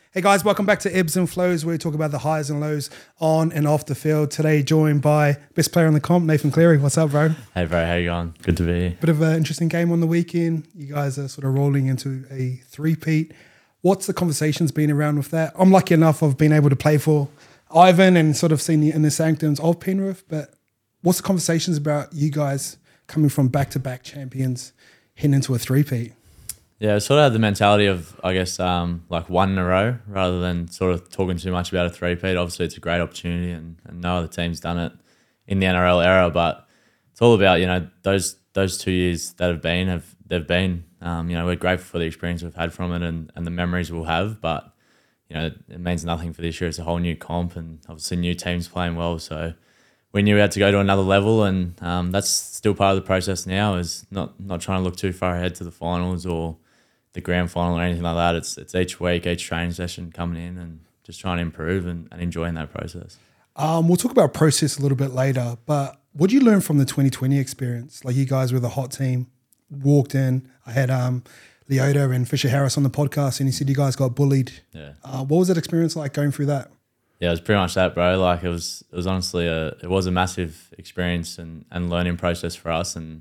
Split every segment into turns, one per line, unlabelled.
Hey guys, welcome back to Ebbs and Flows, where we talk about the highs and lows on and off the field. Today joined by best player on the comp, Nathan Cleary. What's up, bro?
Hey bro, how you going? Good to be here.
Bit of an interesting game on the weekend. You guys are sort of rolling into a three-peat. What's the conversations been around with that? I'm lucky enough I've been able to play for Ivan and sort of seen the inner sanctums of Penrith, but what's the conversations about you guys coming from back-to-back champions heading into a three-peat?
Yeah, I sort of had the mentality of, I guess, like one in a row rather than sort of talking too much about a three-peat. Obviously, it's a great opportunity and no other team's done it in the NRL era, but it's all about, those 2 years that have been, we're grateful for the experience we've had from it and the memories we'll have, but, it means nothing for this year. It's a whole new comp and obviously new teams playing well, so we knew we had to go to another level, and that's still part of the process now, is not trying to look too far ahead to the finals or the grand final or anything like that. It's each week, each training session coming in and just trying to improve and enjoying that process.
We'll talk about process a little bit later, but what did you learn from the 2020 experience? Like, you guys were the hot team, walked in. I had Leota and Fisher Harris on the podcast, and he said you guys got bullied.
Yeah.
What was that experience like going through that?
Yeah, it was pretty much that, bro. Like, it was honestly it was a massive experience and learning process for us. And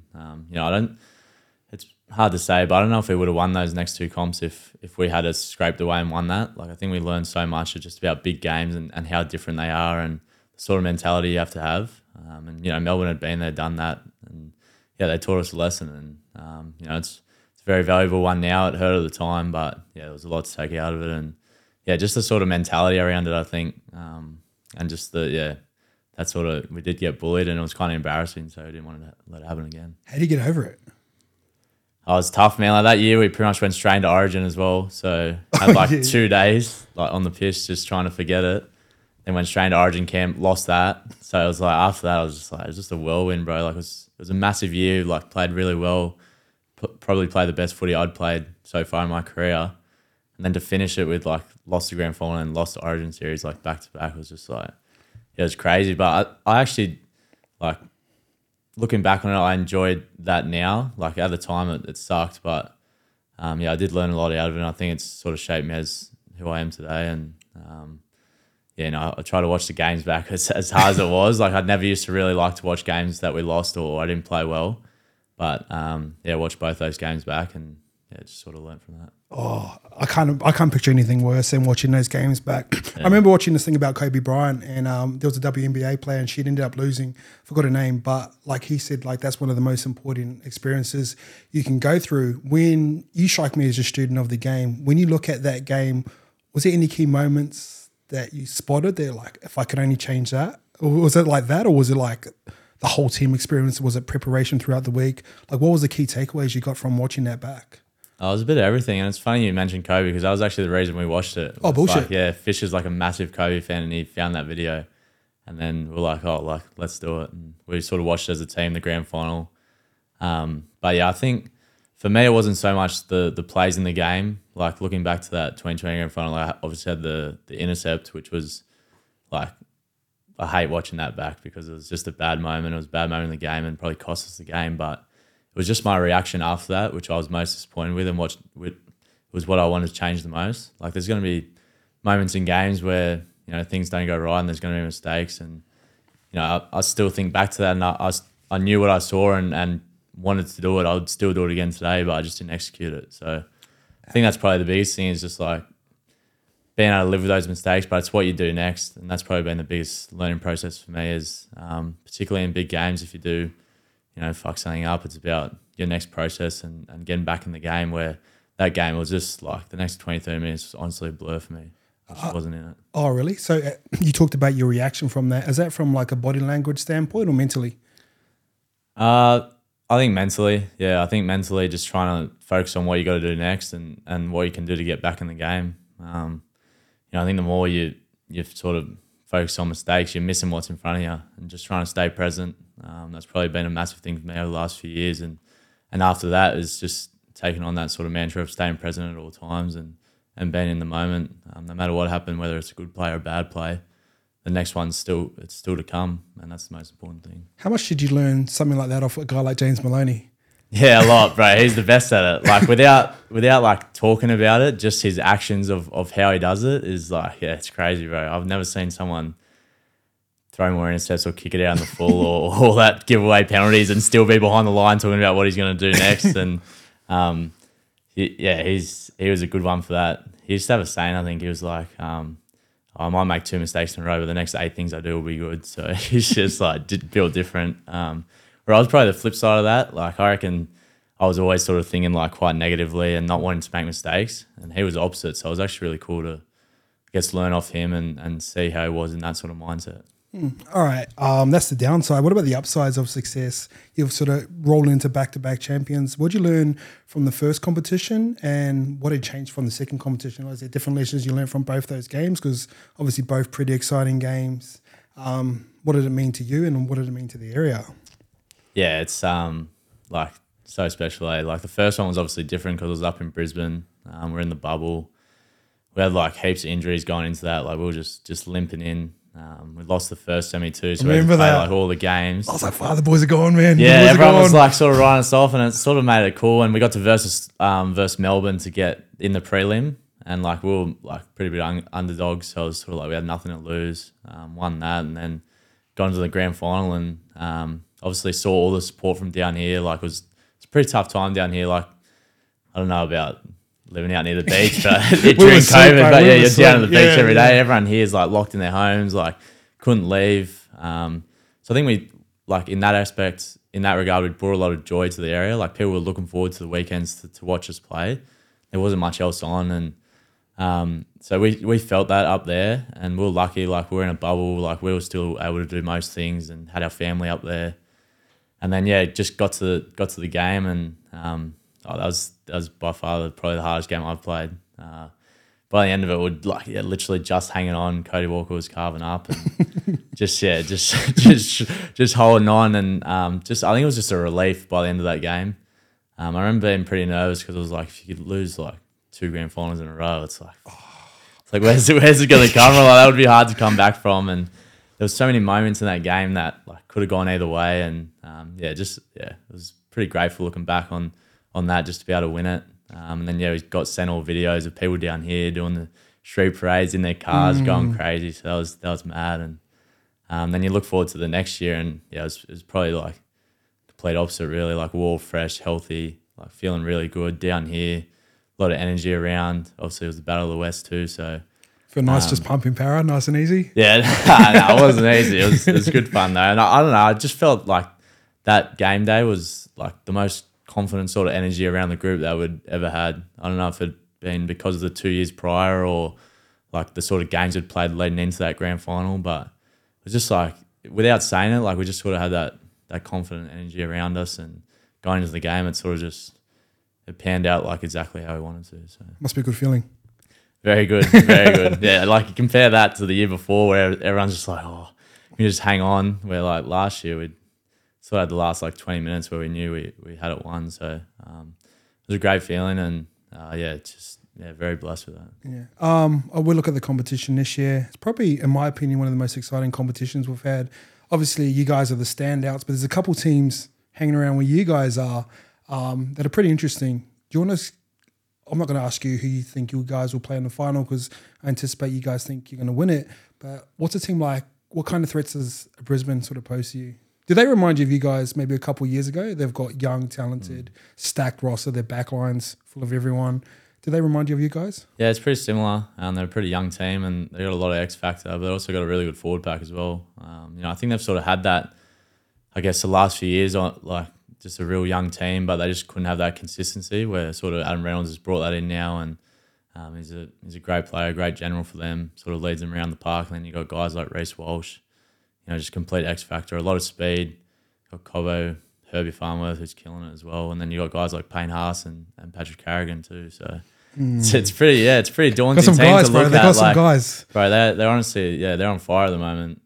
it's hard to say, but I don't know if we would have won those next two comps if we had scraped away and won that. Like, I think we learned so much just about big games and how different they are and the sort of mentality you have to have. Melbourne had been there, done that, and yeah, they taught us a lesson. And it's a very valuable one now. It hurt at the time, but yeah, there was a lot to take out of it. And yeah, just the sort of mentality around it, I think, and just that sort of, we did get bullied and it was kind of embarrassing, so we didn't want to let it happen again.
How do you get over it?
Oh, it was tough, man. Like, that year, we pretty much went straight into Origin as well. So had 2 days like on the pitch just trying to forget it. Then went straight into Origin camp, lost that. So it was like, after that, it was just a whirlwind, bro. Like, it was a massive year. Like, played really well. Probably played the best footy I'd played so far in my career. And then to finish it with, like, lost the grand final and lost the Origin series, like, back to back, was just like, it was crazy. But I actually, like, looking back on it, I enjoyed that now. Like, at the time, it sucked, but I did learn a lot out of it. And I think it's sort of shaped me as who I am today. And I try to watch the games back as hard as it was. Like, I'd never used to really like to watch games that we lost or I didn't play well, but watch both those games back and just sort of learn from that.
Oh, I can't picture anything worse than watching those games back. Yeah. I remember watching this thing about Kobe Bryant, and there was a WNBA player, and she ended up losing. Forgot her name, but like he said, like, that's one of the most important experiences you can go through. When you strike me as a student of the game, when you look at that game, was there any key moments that you spotted there? Like, if I could only change that, or was it like that, or was it like the whole team experience? Was it preparation throughout the week? Like, what was the key takeaways you got from watching that back?
Oh, it was a bit of everything, and it's funny you mentioned Kobe because that was actually the reason we watched it.
Oh, bullshit.
Like, Fisher's like a massive Kobe fan, and he found that video, and then we're like, let's do it. And we sort of watched it as a team, the grand final. But yeah, I think for me it wasn't so much the plays in the game. Like, looking back to that 2020 grand final, I obviously had the intercept, which was like, I hate watching that back because it was just a bad moment. It was a bad moment in the game and probably cost us the game, but it was just my reaction after that, which I was most disappointed with, and was what I wanted to change the most. Like, there's going to be moments in games where, things don't go right and there's going to be mistakes. And, I still think back to that, and I knew what I saw and wanted to do it. I would still do it again today, but I just didn't execute it. So I think that's probably the biggest thing, is just like being able to live with those mistakes, but it's what you do next. And that's probably been the biggest learning process for me, is particularly in big games, if you do fuck something up, it's about your next process and getting back in the game, where that game was just like the next 20, 30 minutes was honestly a blur for me. I just wasn't in it.
Oh, really? So you talked about your reaction from that. Is that from like a body language standpoint or mentally?
I think mentally. Yeah, I think mentally, just trying to focus on what you got to do next and what you can do to get back in the game. I think the more you sort of focus on mistakes, you're missing what's in front of you, and just trying to stay present. That's probably been a massive thing for me over the last few years. And after that is just taking on that sort of mantra of staying present at all times and being in the moment. No matter what happened, whether it's a good play or a bad play, the next one's still to come, and that's the most important thing.
How much did you learn something like that off a guy like James Maloney?
Yeah, a lot, bro. He's the best at it. Like without like talking about it, just his actions of how he does it is like, yeah, it's crazy, bro. I've never seen someone throw more intercepts or kick it out in the full or all that giveaway penalties and still be behind the line talking about what he's going to do next. And he was a good one for that. He used to have a saying, I think he was like, I might make 2 mistakes in a row, but the next 8 things I do will be good. So he's just like built different. Where I was probably the flip side of that. Like I reckon I was always sort of thinking like quite negatively and not wanting to make mistakes. And he was opposite. So it was actually really cool to learn off him and see how he was in that sort of mindset.
All right. That's the downside. What about the upsides of success? You've sort of rolled into back-to-back champions. What did you learn from the first competition and what had changed from the second competition? Was there different lessons you learned from both those games? Because obviously both pretty exciting games. What did it mean to you and what did it mean to the area?
Yeah, it's like so special. Like the first one was obviously different because it was up in Brisbane. We're in the bubble. We had like heaps of injuries going into that. Like we were just limping in. We lost the first semi too, so we had to play like all the games.
I was like, the boys are gone, man.
Yeah, everyone was like sort of writing us off, and it sort of made it cool. And we got to versus Melbourne to get in the prelim, and like we were like pretty big underdogs, so it was sort of like we had nothing to lose. Won that, and then got into the grand final, and obviously saw all the support from down here. Like it's a pretty tough time down here. Like I don't know about living out near the beach, but during COVID, but yeah, you're down at the beach every day. Everyone here is like locked in their homes, like couldn't leave. So I think we like in that aspect, in that regard, we brought a lot of joy to the area. Like people were looking forward to the weekends to watch us play. There wasn't much else on, and so we felt that up there, and we were lucky. Like we were in a bubble, like we were still able to do most things, and had our family up there. And then just got to the game, and that was by far probably the hardest game I've played. By the end of it, would literally just hanging on. Cody Walker was carving up, and just holding on, and I think it was just a relief by the end of that game. I remember being pretty nervous because it was like if you could lose like 2 grand finals in a row, it's like where's it going to come from? Like that would be hard to come back from, and there was so many moments in that game that like could have gone either way, and it was pretty grateful looking back on that just to be able to win it. And then we got sent all videos of people down here doing the street parades in their cars, going crazy. So that was mad. And then you look forward to the next year, and it was probably like complete opposite really. Like we're all fresh, healthy, like feeling really good down here. A lot of energy around. Obviously, it was the Battle of the West too, so.
Feel nice, just pumping power, nice and easy.
Yeah, no, it wasn't easy. It was good fun though, and I don't know. I just felt like that game day was like the most confident sort of energy around the group that we'd ever had. I don't know if it'd been because of the 2 years prior or like the sort of games we'd played leading into that grand final, but it was just like without saying it, like we just sort of had that confident energy around us, and going into the game, it panned out like exactly how we wanted to. So
must be a good feeling.
Very good, very good. Yeah, like you compare that to the year before where everyone's just like, oh, we just hang on. Where like last year we sort of had the last like 20 minutes where we knew we had it won. So it was a great feeling, and very blessed with that.
Yeah. I will look at the competition this year. It's probably, in my opinion, one of the most exciting competitions we've had. Obviously, you guys are the standouts, but there's a couple teams hanging around where you guys are that are pretty interesting. Do you want to? I'm not going to ask you who you think you guys will play in the final because I anticipate you guys think you're going to win it. But what's a team like? What kind of threats does Brisbane sort of pose to you? Do they remind you of you guys maybe a couple of years ago? They've got young, talented, stacked roster. Their backlines full of everyone. Do they remind you of you guys?
Yeah, it's pretty similar. They're a pretty young team, and they got a lot of X factor, but they also got a really good forward pack as well. I think they've sort of had that. I guess the last few years, like just a real young team, but they just couldn't have that consistency. Where sort of Adam Reynolds has brought that in now, and he's a great player, great general for them. Sort of leads them around the park, and then you got guys like Reece Walsh. Just complete X factor, a lot of speed. Got Cobbo, Herbie Farnworth, who's killing it as well, and then you got guys like Payne Haas and Patrick Carrigan too. So it's pretty daunting.
Got some guys, bro.
They
got some guys,
bro. They're honestly, they're on fire at the moment.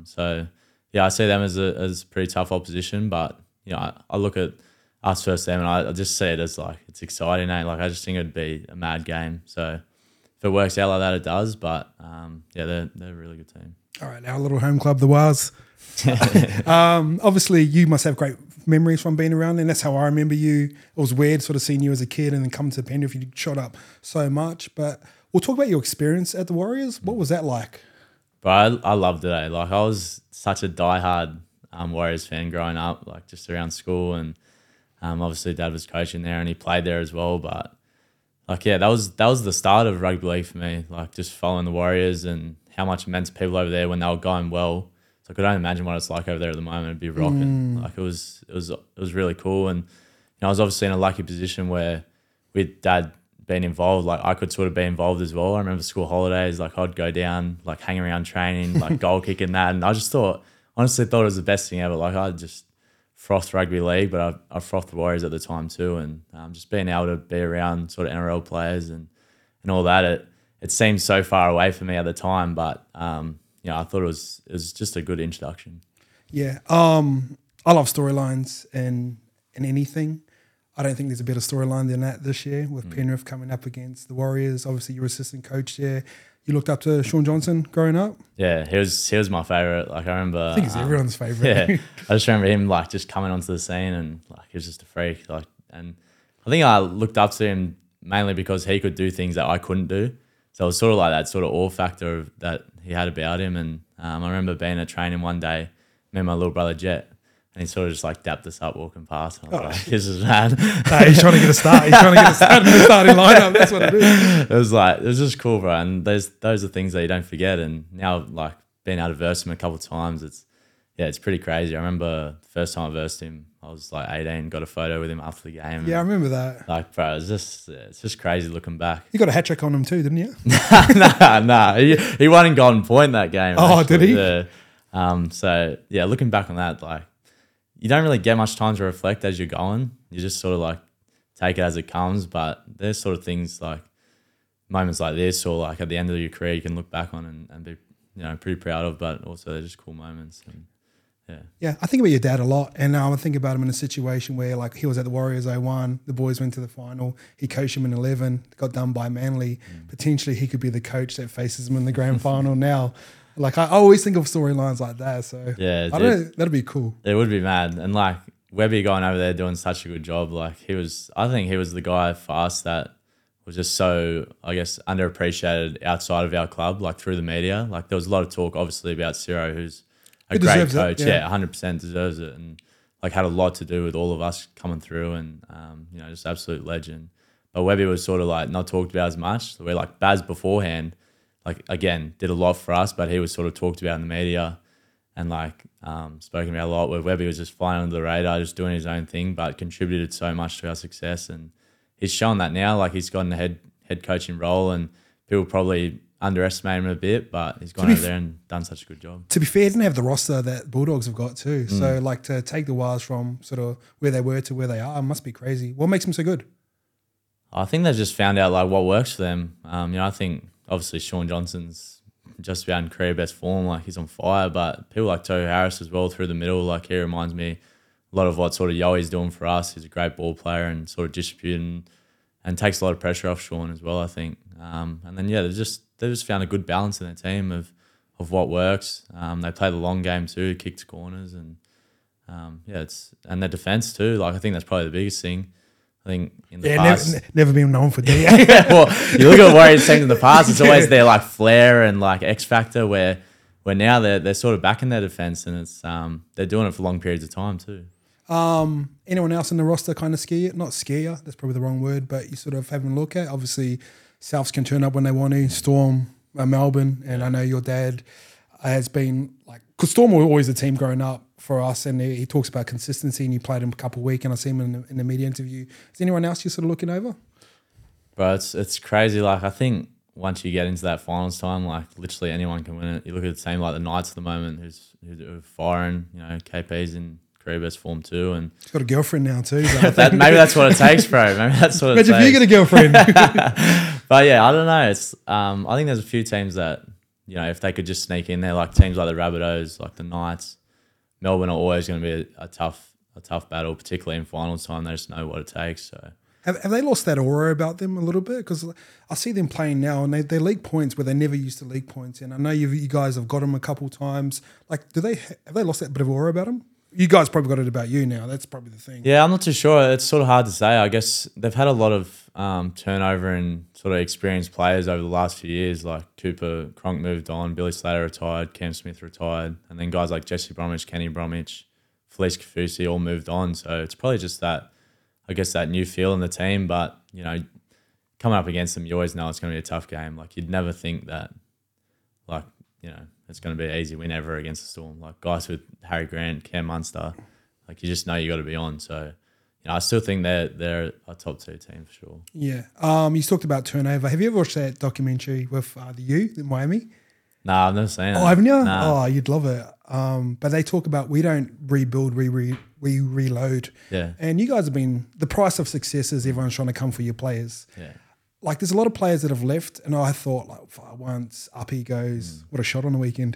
I see them as a pretty tough opposition, but I look at us versus them, and I just see it as like it's exciting. Like I just think it'd be a mad game. So if it works out like that, it does. But they're a really good team.
All right, our little home club, the Wales. Obviously, you must have great memories from being around, and that's how I remember you. It was weird sort of seeing you as a kid and then coming to Penrith, you shot up so much. But we'll talk about your experience at the Warriors. What was that like?
But I loved it. Like I was such a diehard Warriors fan growing up, like just around school, and obviously Dad was coaching there and he played there as well. But like that was the start of rugby league for me. Like just following the Warriors and how much it meant to people over there when they were going well. So I could only imagine what it's like over there at the moment. It'd be rocking. Like it was really cool, and I was obviously in a lucky position where with Dad being involved, like I could sort of be involved as well. I remember school holidays, like I'd go down, like hang around training, like goal kicking that, and I just honestly thought it was the best thing ever. Like I just frothed rugby league, but I frothed the Warriors at the time too, and just being able to be around sort of NRL players and all that, it seemed so far away from me at the time, but I thought it was just a good introduction.
Yeah, I love storylines and anything. I don't think there's a better storyline than that this year with Penrith coming up against the Warriors. Obviously, you're assistant coach there. You looked up to Shaun Johnson growing up?
Yeah, he was my favourite. Like I remember,
I think he's everyone's favourite.
Yeah, I just remember him like just coming onto the scene and like he was just a freak. Like, and I think I looked up to him mainly because he could do things that I couldn't do. So it was sort of like that sort of awe factor that he had about him. And I remember being at training one day, me and my little brother Jet, and he sort of just like dapped us up walking past. And I was like, this is mad.
He's trying to get a start. He's trying to get a start in the starting lineup. That's what it is.
It was just cool, bro. And those are things that you don't forget. And now, like being able to verse him a couple of times, it's pretty crazy. I remember the first time I versed him, I was like 18, got a photo with him after the game.
Yeah, I remember that.
Like, bro, it's just crazy looking back.
You got a hat trick on him too, didn't you?
Nah. He won in Golden Point that game.
Oh,
actually.
did he?
Yeah. So yeah, looking back on that, like you don't really get much time to reflect as you're going. You just sort of like take it as it comes. But there's sort of things like moments like this, or like at the end of your career, you can look back on and be pretty proud of. But also they're just cool moments. And
yeah, I think about your dad a lot, and I think about him in a situation where like he was at the Warriors 01, the boys went to the final, he coached him in 11, got done by Manly. Potentially he could be the coach that faces him in the grand final now. Like I always think of storylines like that, so
yeah,
I don't know, that'd be cool.
It would be mad, and like Webby going over there doing such a good job. Like I think he was the guy for us that was just so, I guess, underappreciated outside of our club, like through the media. Like there was a lot of talk obviously about Ciro, who's a great coach, 100% deserves it, and like had a lot to do with all of us coming through, and just absolute legend. But Webby was sort of like not talked about as much. So we're like Baz beforehand, like again did a lot for us, but he was sort of talked about in the media and like spoken about a lot. Where Webby was just flying under the radar, just doing his own thing, but contributed so much to our success, and he's shown that now. Like he's gotten a head coaching role, and people probably underestimate him a bit, but he's gone over there and done such a good job.
To be fair, he didn't have the roster that Bulldogs have got too. So like to take the Wars from sort of where they were to where they are must be crazy. What makes them so good?
I think they've just found out like what works for them. I think obviously Shaun Johnson's just about in career best form, like he's on fire, but people like Tohu Harris as well through the middle, like he reminds me a lot of what sort of Yoey's doing for us. He's a great ball player and sort of distributing and takes a lot of pressure off Shaun as well, I think. And then they've just found a good balance in their team of what works. They play the long game too, kick to corners, and and their defense too. Like I think that's probably the biggest thing. I think in the past,
never been known for DA.
well, you look at Warriors teams in the past, it's always their like flair and like X factor. Where now they're sort of back in their defense, and it's they're doing it for long periods of time too.
Anyone else in the roster kind of scare you? Not scare you, that's probably the wrong word, but you sort of having a look at. Obviously, Souths can turn up when they want to. Storm, Melbourne, and I know your dad has been like, because Storm were always a team growing up for us, and he talks about consistency, and you played him a couple of weeks, and I see him in the media interview. Is anyone else you're sort of looking over?
Bro, it's crazy. Like I think once you get into that finals time, like literally anyone can win it. You look at the team like the Knights at the moment, who's firing. KP's in career best form too, and
he's got a girlfriend now too.
Maybe that's what it takes, bro. Maybe that's what it takes.
Imagine if you get a girlfriend.
But yeah, I don't know. It's I think there's a few teams that if they could just sneak in there, like teams like the Rabbitohs, like the Knights, Melbourne are always going to be a tough battle, particularly in finals time. They just know what it takes. So
have they lost that aura about them a little bit? Because I see them playing now, and they league points where they never used to league points. And I know you guys have got them a couple times. Like, have they lost that bit of aura about them? you guys probably got it about you now. That's probably the thing.
Yeah, I'm not too sure. It's sort of hard to say. I guess they've had a lot of turnover and sort of experienced players over the last few years. Like Cooper Cronk moved on, Billy Slater retired, Cam Smith retired, and then guys like Jesse Bromwich, Kenny Bromwich, Felice Kafusi all moved on. So it's probably just that, I guess, that new feel in the team. But, you know, coming up against them, you always know it's going to be a tough game. Like, you'd never think that, like, you know, it's going to be an easy win ever against the Storm. Like, guys with Harry Grant, Cam Munster, like, you just know you got to be on. So, you know, I still think they're a top 2 team for sure.
Yeah. You talked about turnover. Have you ever watched that documentary with the U in Miami?
Nah, I've never seen it.
Oh, haven't you?
Nah.
Oh, you'd love it. But they talk about we don't rebuild, we reload.
Yeah.
And you guys have been, the price of success is everyone's trying to come for your players.
Yeah.
Like, there's a lot of players that have left, and I thought, like, once Uppy goes, what a shot on the weekend.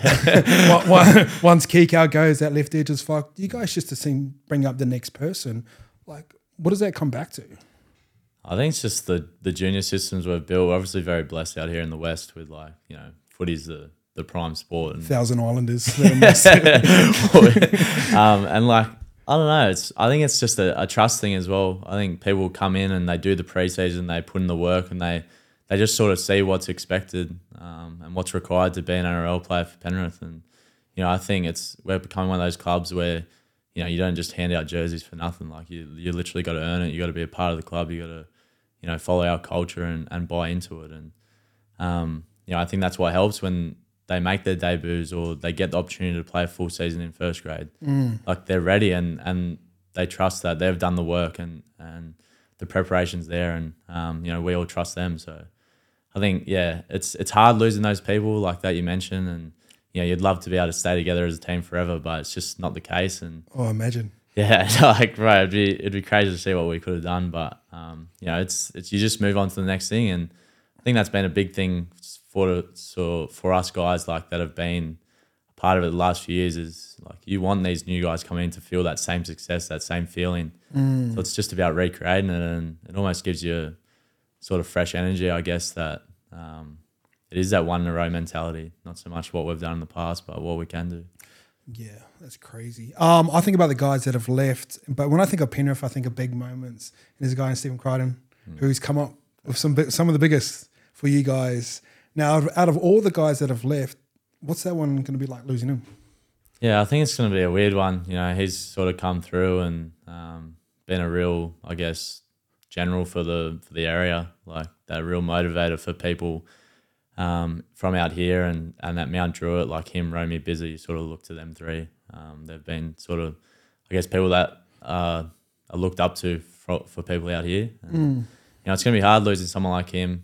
Once Kikau goes, that left edge is fucked. You guys just bring up the next person. Like, what does that come back to?
I think it's just the junior systems we've built. We're obviously very blessed out here in the West with, like, you know, footy's the prime sport. And
Thousand Islanders.
and like, I don't know. I think it's just a trust thing as well. I think people come in and they do the preseason, they put in the work, and they just sort of see what's expected and what's required to be an NRL player for Penrith. And, you know, I think we're becoming one of those clubs where, you know, you don't just hand out jerseys for nothing. Like, you literally got to earn it. You got to be a part of the club. You got to, you know, follow our culture and buy into it. And, you know, I think that's what helps when they make their debuts or they get the opportunity to play a full season in first grade. Like, they're ready and they trust that they've done the work and the preparation's there, and you know, we all trust them. So I think, yeah, it's hard losing those people like that you mentioned, and you know, you'd love to be able to stay together as a team forever, but it's just not the case. And
imagine.
Yeah, like, right, it'd be crazy to see what we could have done, but you know, it's you just move on to the next thing, and I think that's been a big thing for us guys like that have been a part of it the last few years. Is like, you want these new guys coming in to feel that same success, that same feeling. So it's just about recreating it, and it almost gives you a sort of fresh energy, I guess, that it is that one in a row mentality, not so much what we've done in the past, but what we can do.
Yeah, that's crazy. I think about the guys that have left, but when I think of Penrith, I think of big moments. And there's a guy in Stephen Crichton who's come up with some of the biggest for you guys. Now, out of all the guys that have left, what's that one going to be like, losing him?
Yeah, I think it's going to be a weird one. You know, he's sort of come through and been a real, I guess, general for the area, like that real motivator for people from out here and at Mount Druitt, like him, Romy, Busy, sort of look to them three. They've been sort of, I guess, people that are looked up to for people out here. And, you know, it's going to be hard losing someone like him.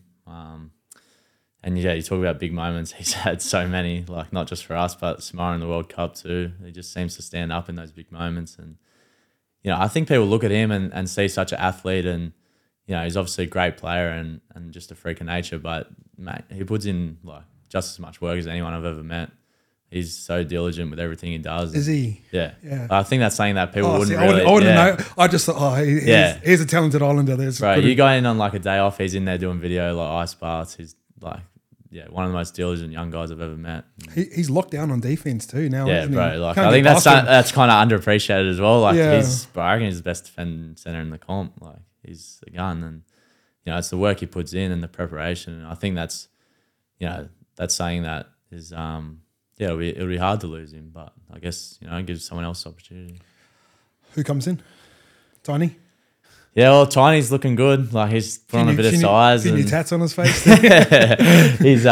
And yeah, you talk about big moments. He's had so many, like not just for us, but Samara in the World Cup too. He just seems to stand up in those big moments. And, you know, I think people look at him and see such an athlete, and, you know, he's obviously a great player and just a freak of nature, but mate, he puts in like just as much work as anyone I've ever met. He's so diligent with everything he does.
Is he?
Yeah.
Yeah.
I think that's something that people wouldn't
see,
really...
I wouldn't know. I just thought,
Yeah.
he's a talented Islander.
Right, you go in on like a day off, he's in there doing video, like ice baths. He's like, yeah, one of the most diligent young guys I've ever met.
He's locked down on defense too now.
Yeah,
isn't he?
bro. Like,
Can't
I think
get past him.
that's kind of underappreciated as well. Like,
Yeah.
I reckon he's the best defending center in the comp. Like, he's a gun, and you know, it's the work he puts in and the preparation. And I think that's, you know, that's saying that is, yeah, it'll be hard to lose him, but I guess, you know, it gives someone else opportunity.
Who comes in? Tiny.
Yeah, well, Tiny's looking good. Like, he's put on a bit of size.
Few new tats on his face.
He's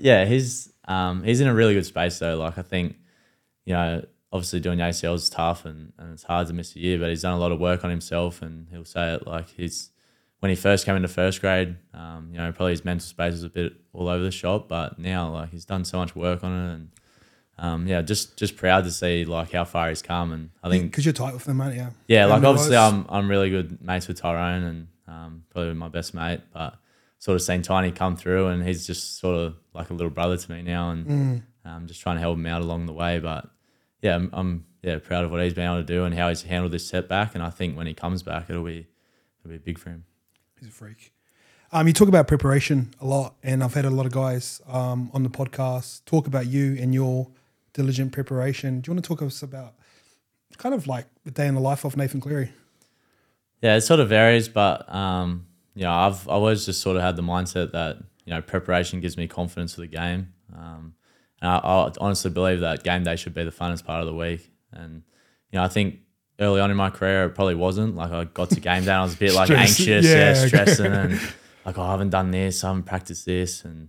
he's in a really good space though. Like, I think, you know, obviously doing the ACL is tough and it's hard to miss a year, but he's done a lot of work on himself, and he'll say it like when he first came into first grade, you know, probably his mental space was a bit all over the shop, but now like he's done so much work on it, and yeah, just proud to see like how far he's come. And I think
because you're tight with them, mate. Yeah.
Yeah, like obviously I'm really good mates with Tyrone and probably my best mate, but sort of seen Tiny come through, and he's just sort of like a little brother to me now, and just trying to help him out along the way. But yeah, I'm proud of what he's been able to do and how he's handled this setback, and I think when he comes back, it'll be big for him.
He's a freak. You talk about preparation a lot, and I've had a lot of guys on the podcast talk about you and your diligent preparation. Do you want to talk to us about Kind of like the day in the life of Nathan Cleary.
Yeah, it sort of varies, but I've always just sort of had the mindset that preparation gives me confidence for the game. And I honestly believe that game day should be the funnest part of the week. And I think early on in my career it probably wasn't. Like I got to game day and I was a bit like anxious, stressing, and like I haven't done this, I haven't practiced this, and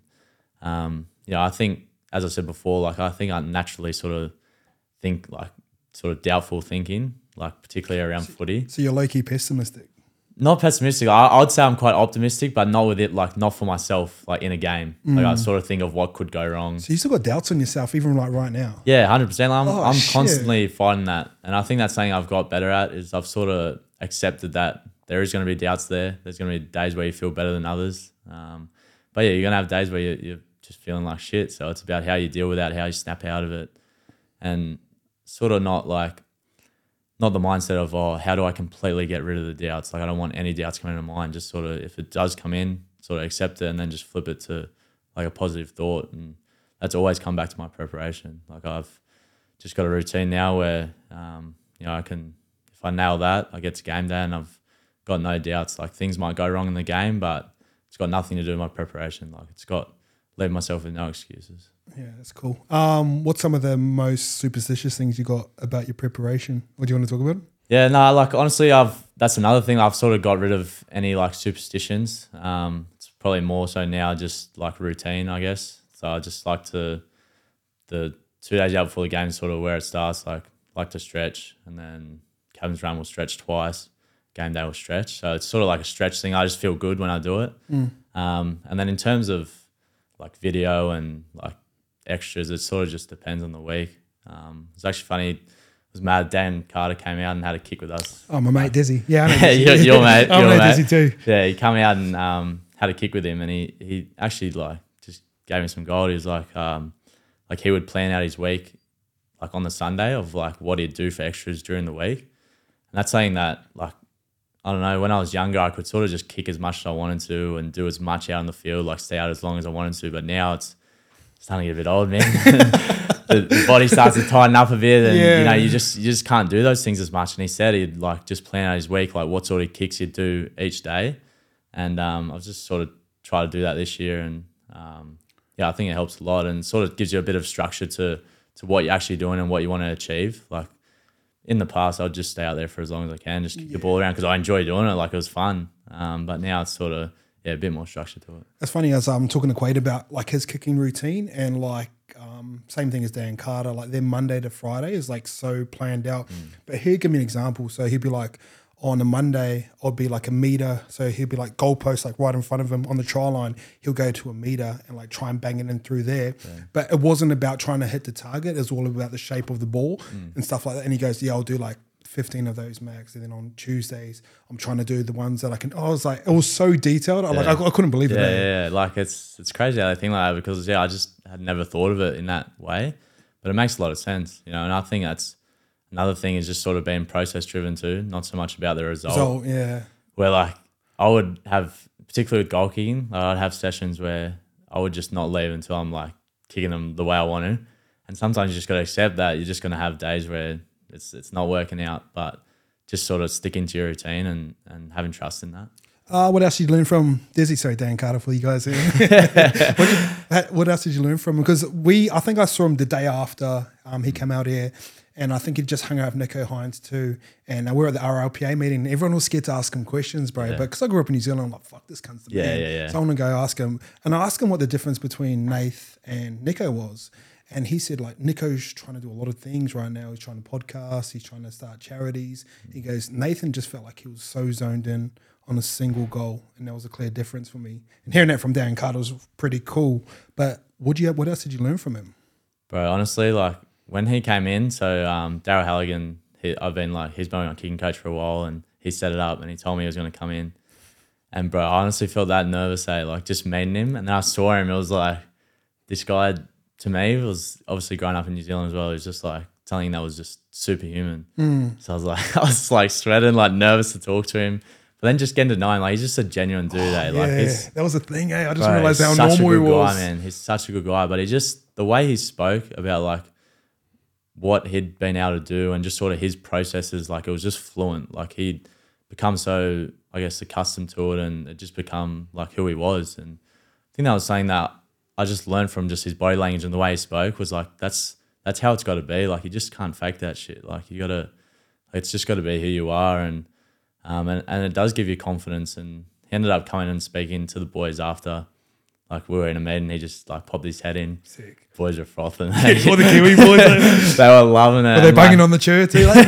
I think, as I said before, like I think I naturally sort of think like sort of doubtful thinking, like particularly around footy.
So you're low-key pessimistic?
Not pessimistic. I would say I'm quite optimistic, but not with it, like not for myself, like in a game. Like I sort of think of what could go wrong.
So you still got doubts on yourself, even like right now?
Yeah, 100%. I'm constantly fighting that. And I think that's something I've got better at is I've sort of accepted that there is going to be doubts there. There's going to be days where you feel better than others. But yeah, you're going to have days where you're just feeling like shit. So it's about how you deal with that, how you snap out of it. And sort of not the mindset of, how do I completely get rid of the doubts? Like I don't want any doubts coming into mind. Just sort of, if it does come in, sort of accept it and then just flip it to like a positive thought. And that's always come back to my preparation. Like I've just got a routine now where, I can, if I nail that, I get to game day and I've got no doubts. Like things might go wrong in the game, but it's got nothing to do with my preparation. Like it's got, leave myself with no excuses.
Yeah, that's cool. What's some of the most superstitious things you got about your preparation? What do you want to talk about?
Yeah, no, like honestly, that's another thing. I've sort of got rid of any like superstitions. It's probably more so now just like routine, I guess. So I just like the 2 days out before the game, sort of where it starts, like to stretch, and then Cabins Run will stretch twice, game day will stretch. So it's sort of like a stretch thing. I just feel good when I do it. And then in terms of like video and like extras, it sort of just depends on the week. It's actually funny. It was mad. Dan Carter came out and had a kick with us.
Oh, my mate Dizzy. Yeah, I know Dizzy.
your mate.
I know Dizzy too.
Yeah, he came out and had a kick with him, and he actually like just gave me some gold. He was like he would plan out his week like on the Sunday of like what he'd do for extras during the week, and that's something that like I don't know. When I was younger, I could sort of just kick as much as I wanted to and do as much out in the field, like stay out as long as I wanted to. But now it's starting to get a bit old, man. the body starts to tighten up a bit, and you just can't do those things as much. And he said he'd like just plan out his week, like what sort of kicks he'd do each day. And I've just sort of tried to do that this year, and I think it helps a lot, and sort of gives you a bit of structure to what you're actually doing and what you want to achieve. Like in the past, I'd just stay out there for as long as I can, just kick the ball around because I enjoy doing it. Like it was fun. But now it's sort of a bit more structure to it.
That's funny, as I'm talking to Quade about like his kicking routine, and like same thing as Dan Carter, like their Monday to Friday is like so planned out. But he'd give me an example. So he'd be like, on a Monday, I'd be like a meter. So he'd be like goalpost, like right in front of him on the try line. He'll go to a meter and like try and bang it in through there. Yeah. But it wasn't about trying to hit the target. It was all about the shape of the ball and stuff like that. And he goes, I'll do like 15 of those max. And then on Tuesdays, I'm trying to do the ones that I can. I was like, it was so detailed. I couldn't believe it.
Yeah. Like it's crazy how they think like that, because I just had never thought of it in that way. But it makes a lot of sense, and I think that's another thing is just sort of being process driven too, not so much about the result. Where like I would have, particularly with goal kicking, I'd have sessions where I would just not leave until I'm like kicking them the way I want to. And sometimes you just got to accept that you're just going to have days where it's not working out, but just sort of sticking to your routine and having trust in that.
What else did you learn from Dizzy? Sorry, Dan Carter, for you guys. What else did you learn from him? Because I think I saw him the day after he came out here. And I think he just hung out with Nico Hines too. And we were at the RLPA meeting, and everyone was scared to ask him questions, bro. Yeah. But because I grew up in New Zealand, I'm like, fuck, this cunt's the man.
Yeah.
So I want to go ask him. And I asked him what the difference between Nath and Nico was. And he said, like, Nico's trying to do a lot of things right now. He's trying to podcast. He's trying to start charities. He goes, Nathan just felt like he was so zoned in on a single goal. And that was a clear difference for me. And hearing that from Dan Carter was pretty cool. But what else did you learn from him?
Bro, honestly, like, when he came in, so Darryl Halligan, he's been my kicking coach for a while, and he set it up and he told me he was going to come in. And bro, I honestly felt that nervous, like just meeting him. And then I saw him, it was like, this guy to me was obviously growing up in New Zealand as well. He was just like something that was just superhuman. So I was like sweating, like nervous to talk to him. But then just getting to know him, like he's just a genuine dude.
That was the thing. I just realized how normal he was.
Guy, man. He's such a good guy, but the way he spoke about like what he'd been able to do and just sort of his processes, like it was just fluent. Like he'd become so, I guess, accustomed to it, and it just become like who he was. And I think that was something that I just learned from just his body language and the way he spoke was like, that's how it's got to be. Like you just can't fake that shit. Like you got to, it's just got to be who you are. And it does give you confidence. And he ended up coming and speaking to the boys after, like we were in a meeting, he just like popped his head in.
Sick.
Boys were frothing.
For the Kiwi boys.
They were loving it.
Were they banging on the chair too? Like,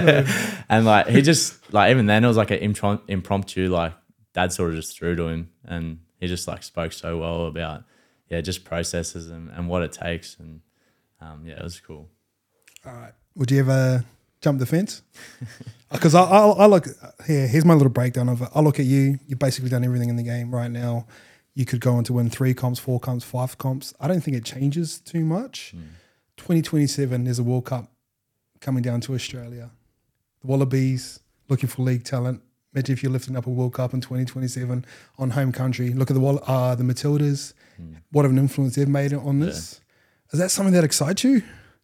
and like he just like even then it was like an impromptu, like dad sort of just threw to him, and he just like spoke so well about just processes and what it takes, and it was cool.
All right. Would you ever jump the fence? Because I look here. Here's my little breakdown of it. I look at you. You've basically done everything in the game right now. You could go on to win 3 comps, 4 comps, 5 comps. I don't think it changes too much. 2027, there's a World Cup coming down to Australia. The Wallabies looking for league talent. Imagine if you're lifting up a World Cup in 2027 on home country. Look at the Matildas. What of an influence they've made on this. Yeah. Is that something that excites you?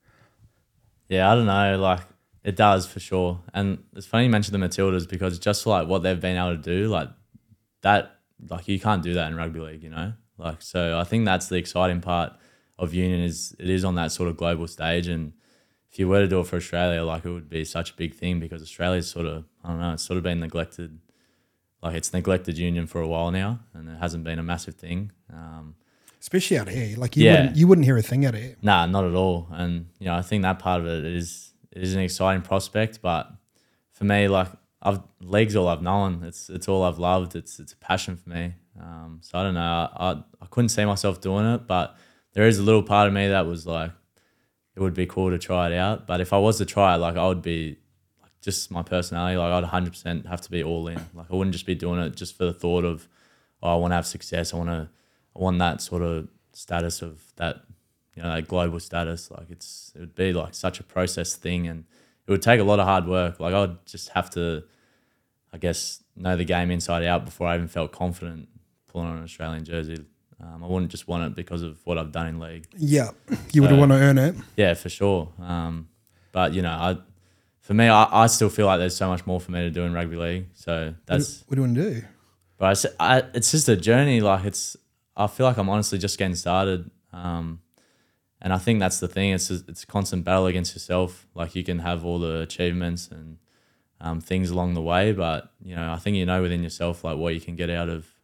Yeah, I don't know. Like it does for sure. And it's funny you mentioned the Matildas because just like what they've been able to do, like that. Like you can't do that in rugby league, you know? Like, so I think that's the exciting part of Union is it is on that sort of global stage. And if you were to do it for Australia, like it would be such a big thing because Australia's sort of, I don't know, it's sort of been neglected. Like it's neglected Union for a while now and it hasn't been a massive thing.
Especially out here. Like you wouldn't hear a thing out here.
Nah, not at all. And, you know, I think that part of it is an exciting prospect. But for me, like, league's all I've known. It's all I've loved. It's a passion for me. So I don't know. I couldn't see myself doing it, but there is a little part of me that was like, it would be cool to try it out. But if I was to try it, like I would be, like just my personality, like I'd 100% have to be all in. Like I wouldn't just be doing it just for the thought of, oh, I want to have success. I want that sort of status of that, you know, that global status. Like it would be like such a process thing, and it would take a lot of hard work. Like I would just have to, I guess, know the game inside out before I even felt confident pulling on an Australian jersey. I wouldn't just want it because of what I've done in league.
Yeah, you would want to earn it.
Yeah, for sure. But you know, for me, I still feel like there's so much more for me to do in rugby league. So that's
what do you want to do?
But it's just a journey. Like I feel like I'm honestly just getting started. And I think that's the thing. It's a constant battle against yourself. Like you can have all the achievements and things along the way, but you know, I think you know within yourself like what you can get out of,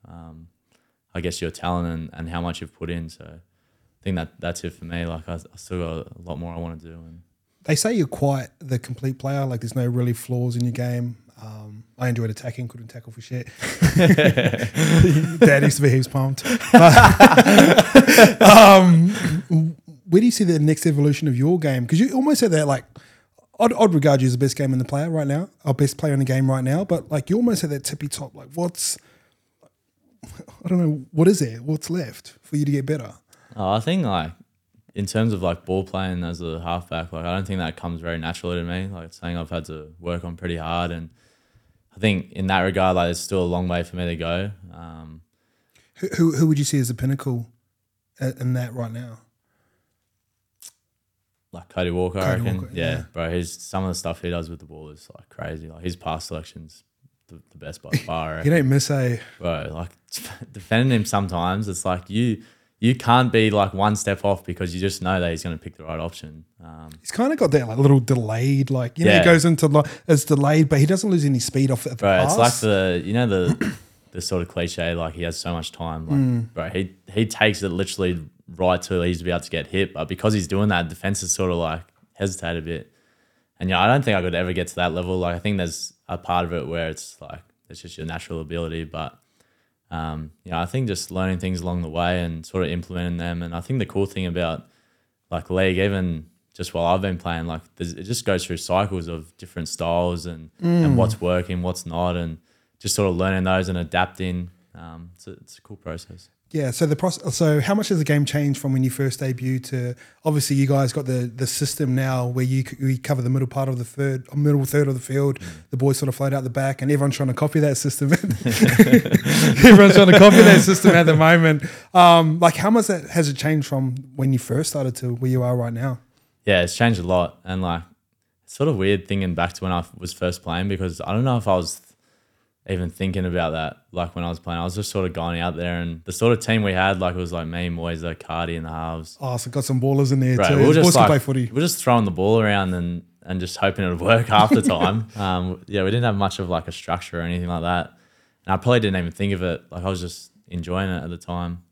I guess, your talent and how much you've put in. So I think that's it for me. Like I still got a lot more I want to do. And
they say you're quite the complete player. Like there's no really flaws in your game. I enjoyed attacking, couldn't tackle for shit. Dad used to be heaps pumped. Where do you see the next evolution of your game? Because you almost said that like, I'd regard you as the best game in the player right now, our best player in the game right now. But like you almost had that tippy top. Like I don't know, what is there? What's left for you to get better?
I think like in terms of like ball playing as a halfback, like I don't think that comes very naturally to me. Like it's something I've had to work on pretty hard, and I think in that regard, like there's still a long way for me to go.
Who would you see as the pinnacle in that right now?
Like Cody Walker, I reckon. Yeah, bro. Some of the stuff he does with the ball is like crazy. Like his pass selection's the best by far.
You don't miss
bro. Like defending him sometimes, it's like you can't be like one step off because you just know that he's going to pick the right option.
He's kind of got that like little delayed, like you know, he goes into like it's delayed, but he doesn't lose any speed off at the pass.
It's like the sort of cliche, like he has so much time. Like, bro, he takes it literally right till he's about to get hit, but because he's doing that, defense is sort of like hesitate a bit. And yeah, I don't think I could ever get to that level. Like I think there's a part of it where it's like it's just your natural ability, but I think just learning things along the way and sort of implementing them. And I think the cool thing about like league, even just while I've been playing, like it just goes through cycles of different styles and what's working, what's not, and just sort of learning those and adapting. It's a cool process.
Yeah. So how much has the game changed from when you first debuted to obviously you guys got the system now where you cover the middle third of the field. The boys sort of float out the back, and everyone's trying to copy that system. Everyone's trying to copy that system at the moment. Like how much has it changed from when you first started to where you are right now?
Yeah, it's changed a lot. And like, it's sort of weird thinking back to when I was first playing, because I don't know if I was even thinking about that. Like when I was playing, I was just sort of going out there, and the sort of team we had, like it was like me, Moiser, Cardi in the halves.
Oh, so got some ballers in there
Right,
too.
we were just
Boys can
like,
play footy.
we're just throwing the ball around and just hoping it would work half the time. Yeah, we didn't have much of like a structure or anything like that. And I probably didn't even think of it. Like I was just enjoying it at the time.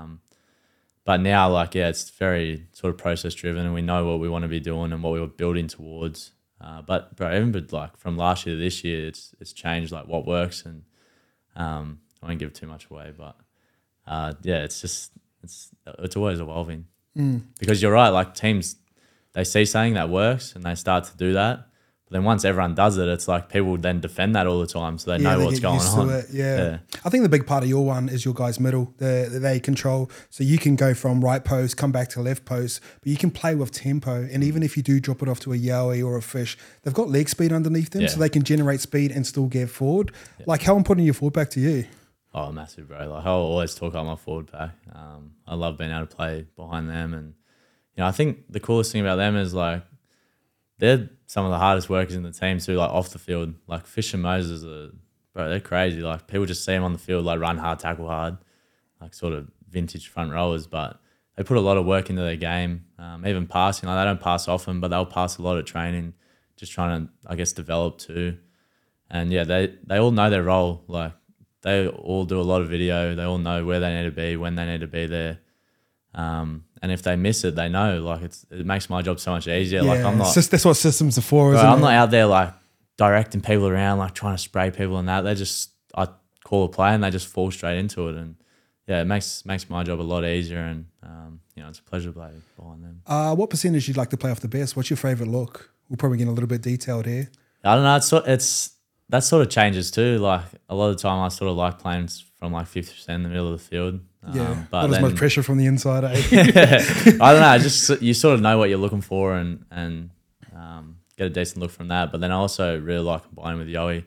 But now, like, yeah, it's very sort of process driven, and we know what we want to be doing and what we were building towards. But bro, even like from last year to this year, it's changed like what works, and I won't give too much away, but yeah, it's always evolving. Because you're right, like teams, they see something that works and they start to do that. But then once everyone does it, it's like people then defend that all the time, so they know
they
what's
get
going
used to
on.
it, yeah. I think the big part of your one is your guys' middle. They control, so you can go from right post, come back to left post, but you can play with tempo. And even if you do drop it off to a Yowie or a Fish, they've got leg speed underneath them, so they can generate speed and still get forward. Like, how important are your forward back to you?
Oh, massive, bro. Like, I'll always talk about my forward pack. I love being able to play behind them. And, I think the coolest thing about them is, like, they're some of the hardest workers in the team too, like, off the field. Like, Fish and Moses bro, they're crazy. Like, people just see them on the field, like, run hard, tackle hard, like, sort of vintage front rowers. But they put a lot of work into their game, even passing. Like, they don't pass often, but they'll pass a lot at training, just trying to, I guess, develop too. And, yeah, they all know their role. Like, they all do a lot of video. They all know where they need to be, when they need to be there. And if they miss it, they know. Like it makes my job so much easier.
Yeah,
like I'm not.
That's what systems are for.
I'm not out there like directing people around, like trying to spray people and that. I call a play and they just fall straight into it. And yeah, it makes my job a lot easier. And it's a pleasure to play behind them.
What percentage you'd like to play off the best? What's your favorite look? We'll probably get a little bit detailed here.
I don't know. It's that sort of changes too. Like a lot of the time, I sort of like playing from like 50% in the middle of the field.
Yeah,
but
not as much pressure from the inside.
I don't know. Just you sort of know what you're looking for and get a decent look from that. But then I also really like combining with Yowie.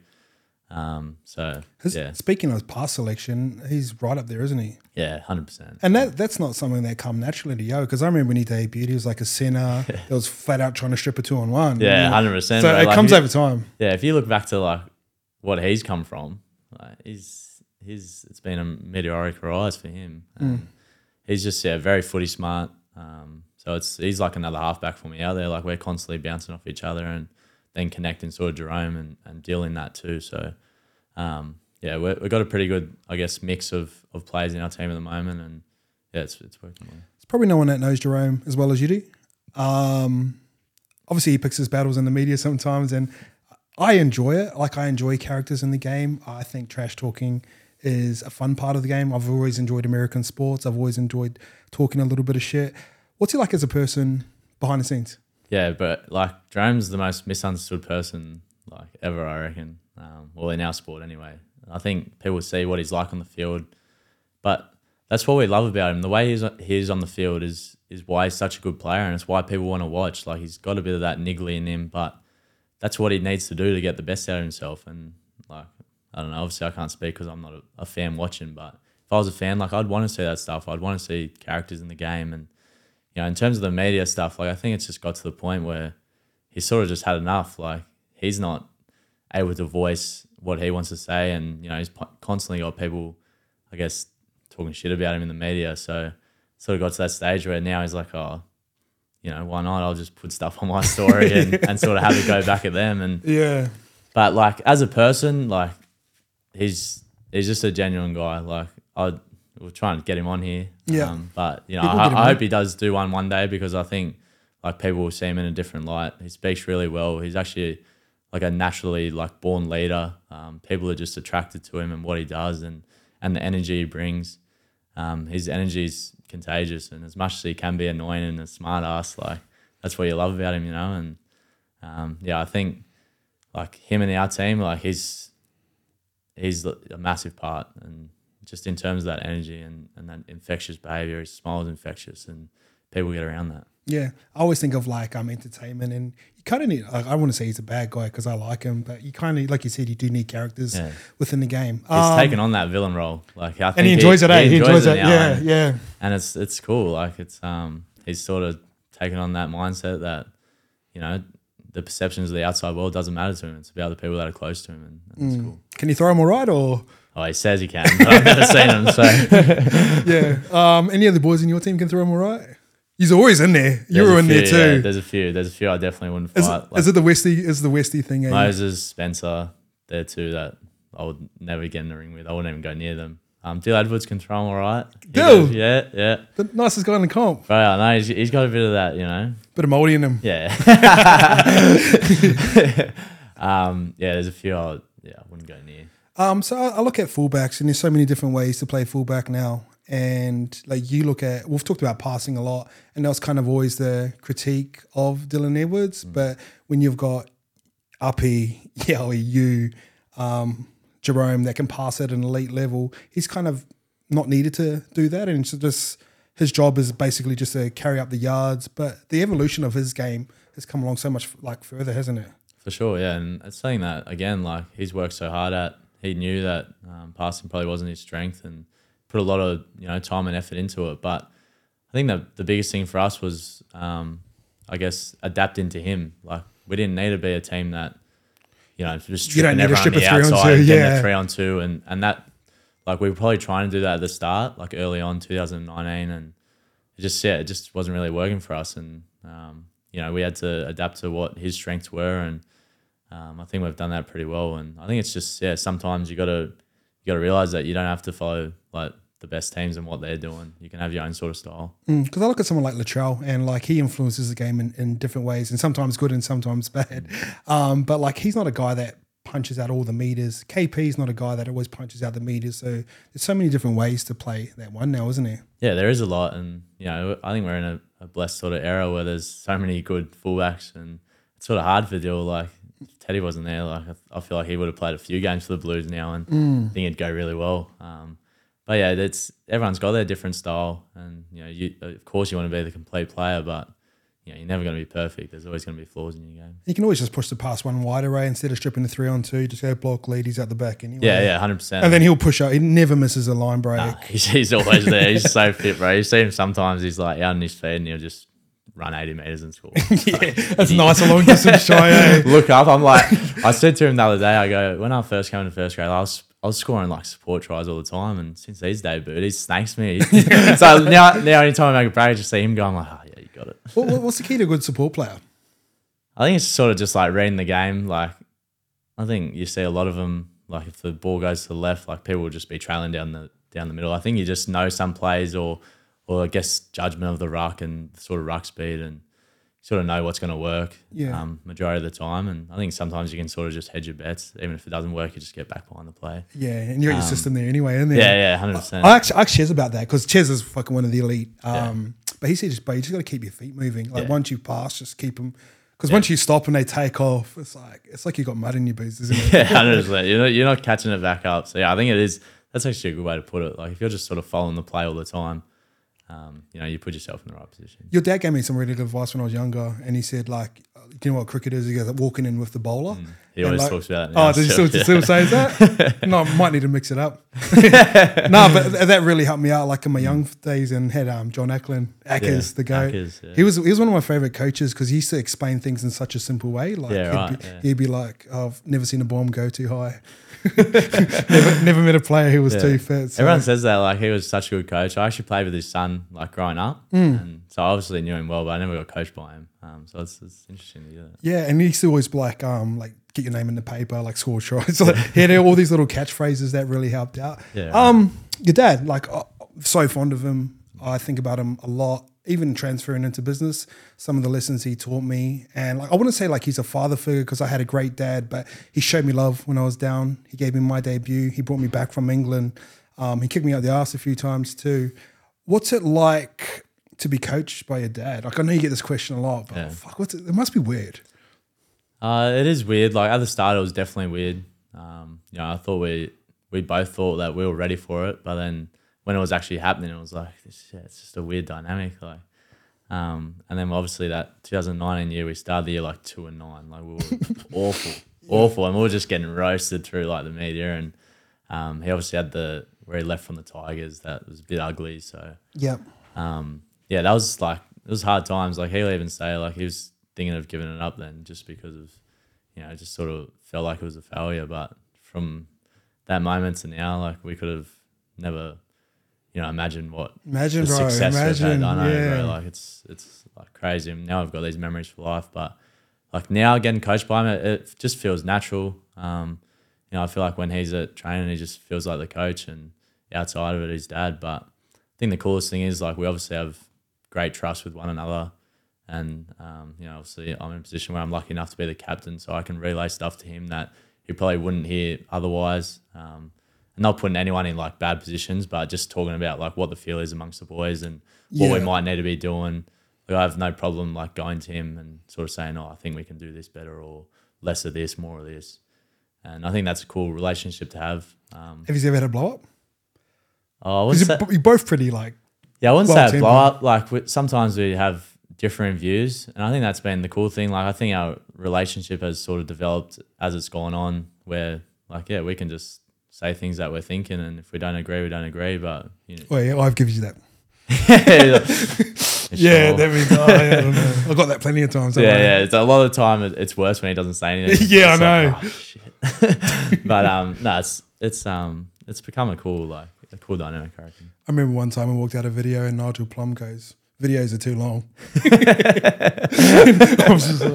Speaking of pass selection, he's right up there, isn't he?
Yeah, 100%.
And that's not something that come naturally to Yowie, because I remember when he debuted, he was like a centre. It was flat out trying to strip a 2-on-1.
Yeah, 100%.
So it comes over time.
Yeah, if you look back to like what he's come from, like it's been a meteoric rise for him. He's just very footy smart. So he's like another halfback for me out there. Like we're constantly bouncing off each other and then connecting sort of Jerome and dealing that too. So we've got a pretty good, I guess, mix of players in our team at the moment, and yeah, it's working well.
There's probably no one that knows Jerome as well as you do. Obviously he picks his battles in the media sometimes, and I enjoy it. Like I enjoy characters in the game. I think trash talking is a fun part of the game. I've always enjoyed American sports. I've always enjoyed talking a little bit of shit. What's he like as a person behind the scenes?
Yeah, but like Jerome's the most misunderstood person like ever, I reckon. Well, in our sport anyway. I think people see what he's like on the field, but that's what we love about him. The way he is on the field is why he's such a good player, and it's why people want to watch. Like he's got a bit of that niggly in him, but that's what he needs to do to get the best out of himself. And like, I don't know, obviously I can't speak because I'm not a fan watching, but if I was a fan, like I'd want to see that stuff. I'd want to see characters in the game. And, in terms of the media stuff, like I think it's just got to the point where he's sort of just had enough. Like he's not able to voice what he wants to say. And, he's constantly got people, I guess, talking shit about him in the media. So sort of got to that stage where now he's like, oh, why not? I'll just put stuff on my story and sort of have it go back at them. And
yeah.
But like as a person, like he's just a genuine guy. Like we're trying to get him on here.
Yeah.
But I hope he does do one day, because I think like people will see him in a different light. He speaks really well. He's actually like a naturally like born leader. People are just attracted to him and what he does and the energy he brings. His energy is contagious, and as much as he can be annoying and a smart ass, like that's what you love about him, And I think like him and our team, like he's a massive part, and just in terms of that energy and that infectious behavior, his smile is infectious, and people get around that.
Yeah, I always think of like entertainment, and you kind of need. Like, I want to say he's a bad guy because I like him, but you kind of, like you said, you do need characters within the game.
He's taken on that villain role, like I think
and he enjoys it. He enjoys it.
now,
Yeah.
And it's cool. Like it's he's sort of taken on that mindset that, you know, the perceptions of the outside world doesn't matter to him. It's about the people that are close to him, and it's cool.
Can you throw him all right or?
Oh, he says he can, but I've never seen him. So
Yeah. Any other boys in your team can throw him all right? He's always in there. You were in there too.
Yeah, there's a few I definitely wouldn't fight.
Is it the Westie? Is the Westie thing?
Moses, Spencer, they're two that I would never get in the ring with. I wouldn't even go near them. Dill Edwards can throw him all right.
Dill?
Yeah.
The nicest guy in the comp.
Bro, I know he's got a bit of that, you know.
Bit of mouldy in him.
Yeah. There's a few I wouldn't go near.
So I look at fullbacks, and there's so many different ways to play fullback now. And like you look at, we've talked about passing a lot, and that was kind of always the critique of Dylan Edwards. But when you've got Uppy, you, Jerome that can pass at an elite level, he's kind of not needed to do that, and so just his job is basically just to carry up the yards. But the evolution of his game has come along so much like further, hasn't it?
For sure, yeah, and it's something that again, like he's worked so hard at. He knew that passing probably wasn't his strength, and put a lot of time and effort into it. But I think that the biggest thing for us was, I guess, adapting to him. Like we didn't need to be a team that, just stripping everyone on the outside, getting a 3-on-2, and that, like we were probably trying to do that at the start, like early on 2019, and it just wasn't really working for us. And we had to adapt to what his strengths were, and I think we've done that pretty well. And I think it's just sometimes you got to realize that you don't have to follow like the best teams and what they're doing. You can have your own sort of style. Because
I look at someone like Latrell, and like he influences the game in different ways, and sometimes good and sometimes bad. But like he's not a guy that punches out all the meters. KP's not a guy that always punches out the meters. So there's so many different ways to play that one now, isn't there?
Yeah, there is a lot, and I think we're in a blessed sort of era where there's so many good fullbacks, and it's sort of hard for Dill. Like if Teddy wasn't there, like I feel like he would have played a few games for the Blues now, and I think it'd go really well. But yeah, everyone's got their different style, and of course you want to be the complete player, but you're never going to be perfect. There's always going to be flaws in your game.
You can always just push the pass one wider, right? Instead of stripping the 3-on-2, just go block lead. He's out the back anyway.
Yeah, 100%.
And then he'll push out. He never misses a line break.
Nah, he's always there. He's so fit, bro. You see him sometimes. He's like out on his feet, and he'll just run 80 meters and score.
That's nice. A long distance shy.
Look up. I'm like, I said to him the other day, I go, when I first came into first grade, I was scoring like support tries all the time, and since he's debuted, he snakes me. So now anytime I make a break, I just see him go, I'm like, oh yeah, you got it.
What's the key to a good support player?
I think it's sort of just like reading the game. Like I think you see a lot of them, like if the ball goes to the left, like people will just be trailing down the middle. I think you just know some plays or I guess judgment of the ruck and sort of ruck speed, and sort of know what's going to work majority of the time. And I think sometimes you can sort of just hedge your bets. Even if it doesn't work, you just get back behind the play.
Yeah, and you're at your system there anyway, isn't there?
Yeah, 100%.
I asked Ches about that because Ches is fucking one of the elite. But he said, you just got to keep your feet moving. Like once you pass, just keep them. Because once you stop and they take off, it's like you got mud in your boots, isn't it?
Yeah, 100%. You're not catching it back up. So yeah, I think it is. That's actually a good way to put it. Like if you're just sort of following the play all the time, you put yourself in the right position.
Your dad gave me some really good advice when I was younger, and he said, like, do you know what cricket is? He goes, walking in with the bowler.
He always talks about it now.
Oh, does he still say that? No, I might need to mix it up. No, but that really helped me out. Like in my young days, and had John Ackers, the goat. He was one of my favorite coaches because he used to explain things in such a simple way. Like he'd be like, oh, I've never seen a bomb go too high. never met a player who was too fit. So.
Everyone says that, like he was such a good coach. I actually played with his son like growing up, and so I obviously knew him well, but I never got coached by him. So it's interesting to hear that.
Yeah, and he used to always be like get your name in the paper, like score tries. So he had all these little catchphrases that really helped out.
Yeah.
Your dad, like, so fond of him. I think about him a lot. Even transferring into business, some of the lessons he taught me, and like I wouldn't say like he's a father figure because I had a great dad, but he showed me love when I was down. He gave me my debut. He brought me back from England. He kicked me out the arse a few times too. What's it like to be coached by your dad? Like I know you get this question a lot, but fuck, it must be weird.
It is weird. Like at the start, it was definitely weird. I thought we both thought that we were ready for it, but then when it was actually happening, it was like, it's just a weird dynamic. Like, and then obviously that 2019 year, we started the year like 2-9. Like we were awful, and we were just getting roasted through like the media. And he obviously had where he left from the Tigers that was a bit ugly. So
that was like
it was hard times. Like he'll even say like he was thinking of giving it up then just because of, it just sort of felt like it was a failure. But from that moment to now, like we could have never, imagined what
bro.
success we've had. I know,
yeah.
bro. Like it's like crazy. And now I've got these memories for life. But like now getting coached by him, it just feels natural. I feel like when he's at training, he just feels like the coach, and outside of it, he's dad. But I think the coolest thing is like we obviously have great trust with one another, and obviously I'm in a position where I'm lucky enough to be the captain, so I can relay stuff to him that he probably wouldn't hear otherwise. And not putting anyone in like bad positions, but just talking about like what the feel is amongst the boys and what we might need to be doing. Like I have no problem like going to him and sort of saying, "Oh, I think we can do this better," or less of this, more of this. And I think that's a cool relationship to have.
Have you ever had a blow up?
Oh,
you're both pretty like.
Yeah, I wouldn't say a blow up. Like sometimes we have different views, and I think that's been the cool thing. Like I think our relationship has sort of developed as it's gone on, where like we can just say things that we're thinking, and if we don't agree, we don't agree. But
well, yeah, I've given you that.
Yeah,
there we go. I don't know. I've got that plenty of times.
Yeah. It's a lot of the time. It's worse when he doesn't say anything.
Yeah, I know.
Like, oh, shit. But no, it's become a cool dynamic, I reckon.
I remember one time I walked out a video and Nigel Plum goes, "Videos are too long." I was just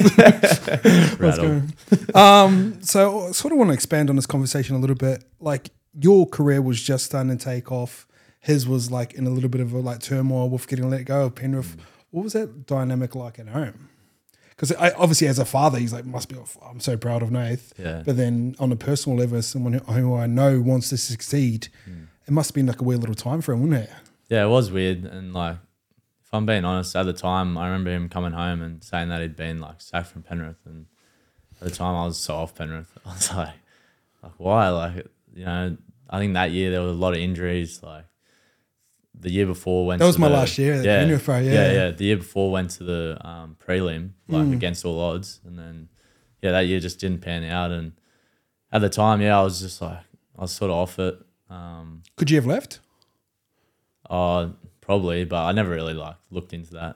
like, what's going? So I sort of want to expand on this conversation a little bit. Like your career was just starting to take off. His was like in a little bit of a like turmoil with getting let go of Penrith. What was that dynamic like at home? Because obviously as a father, he's like, I'm so proud of Nath.
Yeah.
But then on a personal level, as someone who I know wants to succeed, it must have been like a weird little time for him, wouldn't it?
Yeah, it was weird. And like, if I'm being honest, at the time, I remember him coming home and saying that he'd been like sacked from Penrith. And at the time I was so off Penrith. I was like why? Like, I think that year there was a lot of injuries. Like, the year before
that was my last year at Penrith,
yeah. The year before went to the prelim, like against all odds, and then that year just didn't pan out. And at the time, I was just like, I was sort of off it.
Could you have left?
Probably, but I never really like looked into that.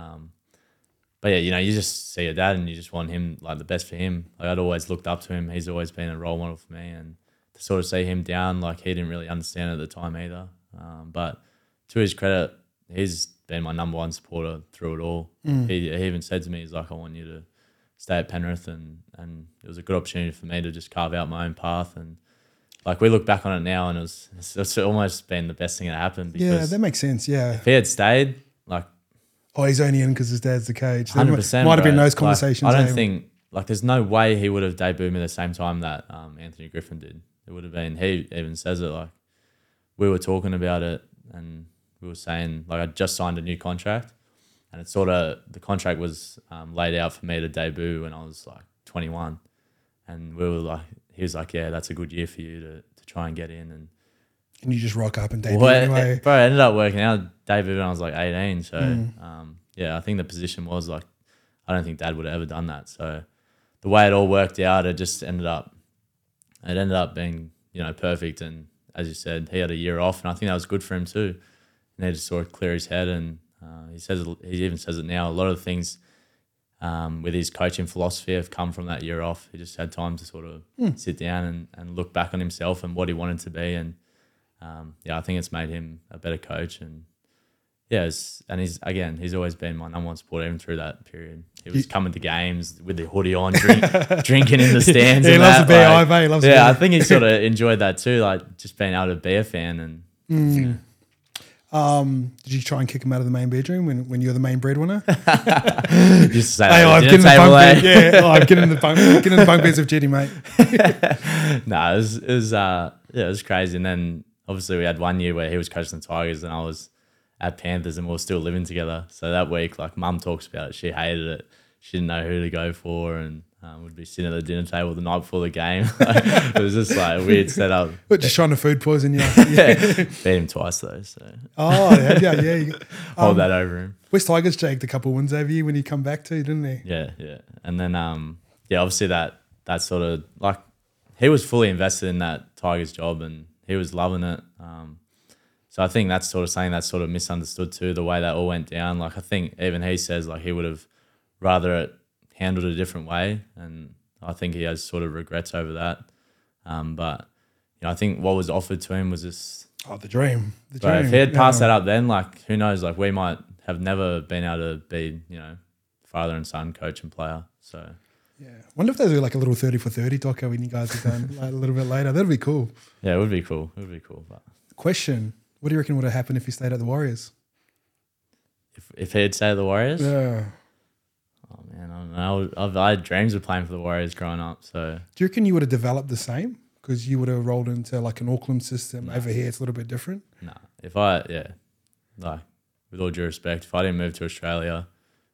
But yeah, you just see your dad and you just want him like the best for him. Like I'd always looked up to him. He's always been a role model for me, and to sort of see him down, like he didn't really understand at the time either. But to his credit, he's been my number one supporter through it all. He even said to me, he's like, "I want you to stay at Penrith," and it was a good opportunity for me to just carve out my own path. And like we look back on it now, and it's almost been the best thing that happened. Because
that makes sense. Yeah,
if he had stayed, like,
he's only in because his dad's the coach.
100%.
Might have been those conversations.
Like, I don't think like there's no way he would have debuted me the same time that Anthony Griffin did. It would have been. He even says it, like we were talking about it and we were saying like I just signed a new contract, and it's sort of the contract was laid out for me to debut when I was like 21, and we were like, he was like, "Yeah, that's a good year for you to try and get in." And
you just rock up and debut anyway.
Bro, it ended up working out. Debut when I was like 18, so I think the position was like, I don't think Dad would have ever done that. So the way it all worked out, it ended up being perfect. And as you said, he had a year off, and I think that was good for him too. And he just sort of clear his head, and he even says it now. A lot of the things with his coaching philosophy have come from that year off. He just had time to sort of sit down and look back on himself and what he wanted to be. And I think it's made him a better coach. And he's always been my number one supporter even through that period. He was coming to games with the hoodie on, drinking in the stands.
He loves the BI,
I think he sort of enjoyed that too, like just being able to be a fan. And
did you try and kick him out of the main bedroom when you're the main breadwinner?
Just say,
I'm getting the bunk bed. Yeah, I'm getting in the bunk beds with Jetty, mate.
No, it was crazy. And then obviously we had one year where he was coaching the Tigers and I was at Panthers, and we were still living together. So that week, like Mum talks about it, she hated it. She didn't know who to go for, and would be sitting at the dinner table the night before the game. It was just like a weird setup.
But just trying to food poison you.
Beat him twice though. So
yeah.
Hold that over him.
West Tigers jaked a couple of wins over you when you come back to, didn't he?
Yeah. And then obviously that sort of like he was fully invested in that Tigers job and he was loving it. So I think that's sort of something that's sort of misunderstood too, the way that all went down. Like I think even he says like he would have rather it handled a different way, and I think he has sort of regrets over that. But you know, I think what was offered to him was this.
Oh, the dream.
If he had passed that up then, like who knows, like we might have never been able to be, you know, father and son, coach and player. So
yeah, wonder if they do like a little 30 for 30 doco when you guys are done like a little bit later. That'd be cool.
Yeah, it would be cool. It would be cool. But
question: what do you reckon would have happened if he stayed at the Warriors?
If he had stayed at the Warriors,
Yeah.
oh man, I don't know. I had dreams of playing for the Warriors growing up. So
Do you reckon you would have developed the same? Because you would have rolled into like an Auckland system. Over here, it's a little bit different.
nah, like with all due respect, if I didn't move to Australia,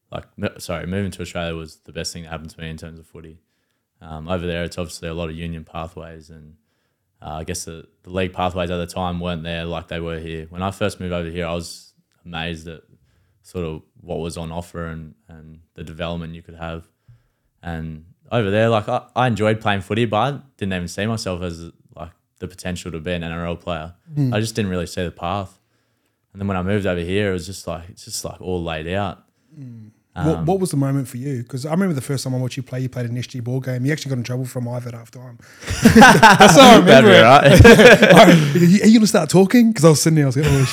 moving to Australia was the best thing that happened to me in terms of footy. Over there, it's obviously a lot of union pathways, and I guess the league pathways at the time weren't there like they were here. When I first moved over here, I was amazed at sort of what was on offer and the development you could have. And over there, like I enjoyed playing footy, but I didn't even see myself as like the potential to be an NRL player. I just didn't really see the path. And then when I moved over here, it was just like all laid out.
What was the moment for you? Because I remember the first time I watched you play, you played an SG ball game. You actually got in trouble from Ive at half time. That's how I remember it. Right? Are you going to start talking? Because I was sitting there, I was like, oh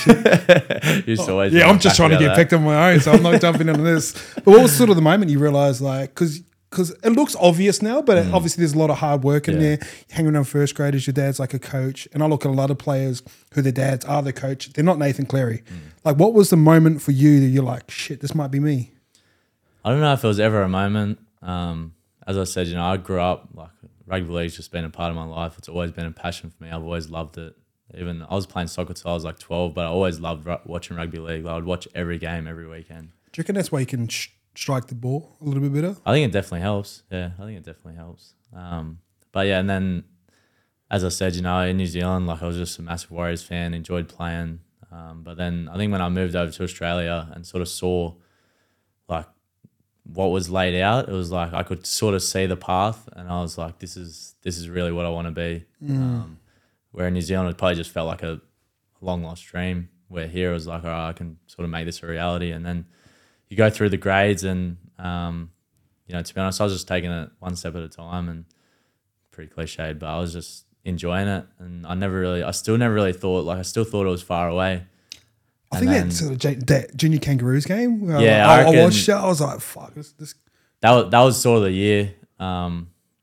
shit. Yeah, I'm just trying to get picked on my own, so I'm not jumping into this. But what was sort of the moment you realised, like, because it looks obvious now, but obviously there's a lot of hard work in there. You're hanging around first graders, your dad's like a coach. And I look at a lot of players who their dads are the coach. They're not Nathan Cleary. Like, what was the moment for you that you're like, shit, this might be me?
I don't know if it was ever a moment. As I said, you know, I grew up, like rugby league's just been a part of my life. It's always been a passion for me. I've always loved it. Even I was playing soccer till I was like 12, but I always loved watching rugby league. I would watch every game every weekend.
Do you reckon that's why you can strike the ball a little bit better?
I think it definitely helps. Yeah, I think it definitely helps. But yeah, and then as I said, you know, in New Zealand, like I was just a massive Warriors fan, enjoyed playing. But then I think when I moved over to Australia and sort of saw like what was laid out, it was like I could sort of see the path, and I was like, this is really what I want to be. Where in New Zealand, it probably just felt like a long lost dream. Where here it was like, all right, I can sort of make this a reality. And then you go through the grades, and you know, to be honest, I was just taking it one step at a time, and pretty cliched, but I was just enjoying it, and I still never really thought, like I still thought it was far away.
I think that sort of that Junior Kangaroos game.
Yeah,
I watched it. I was like, "Fuck this."
That was sort of the year, and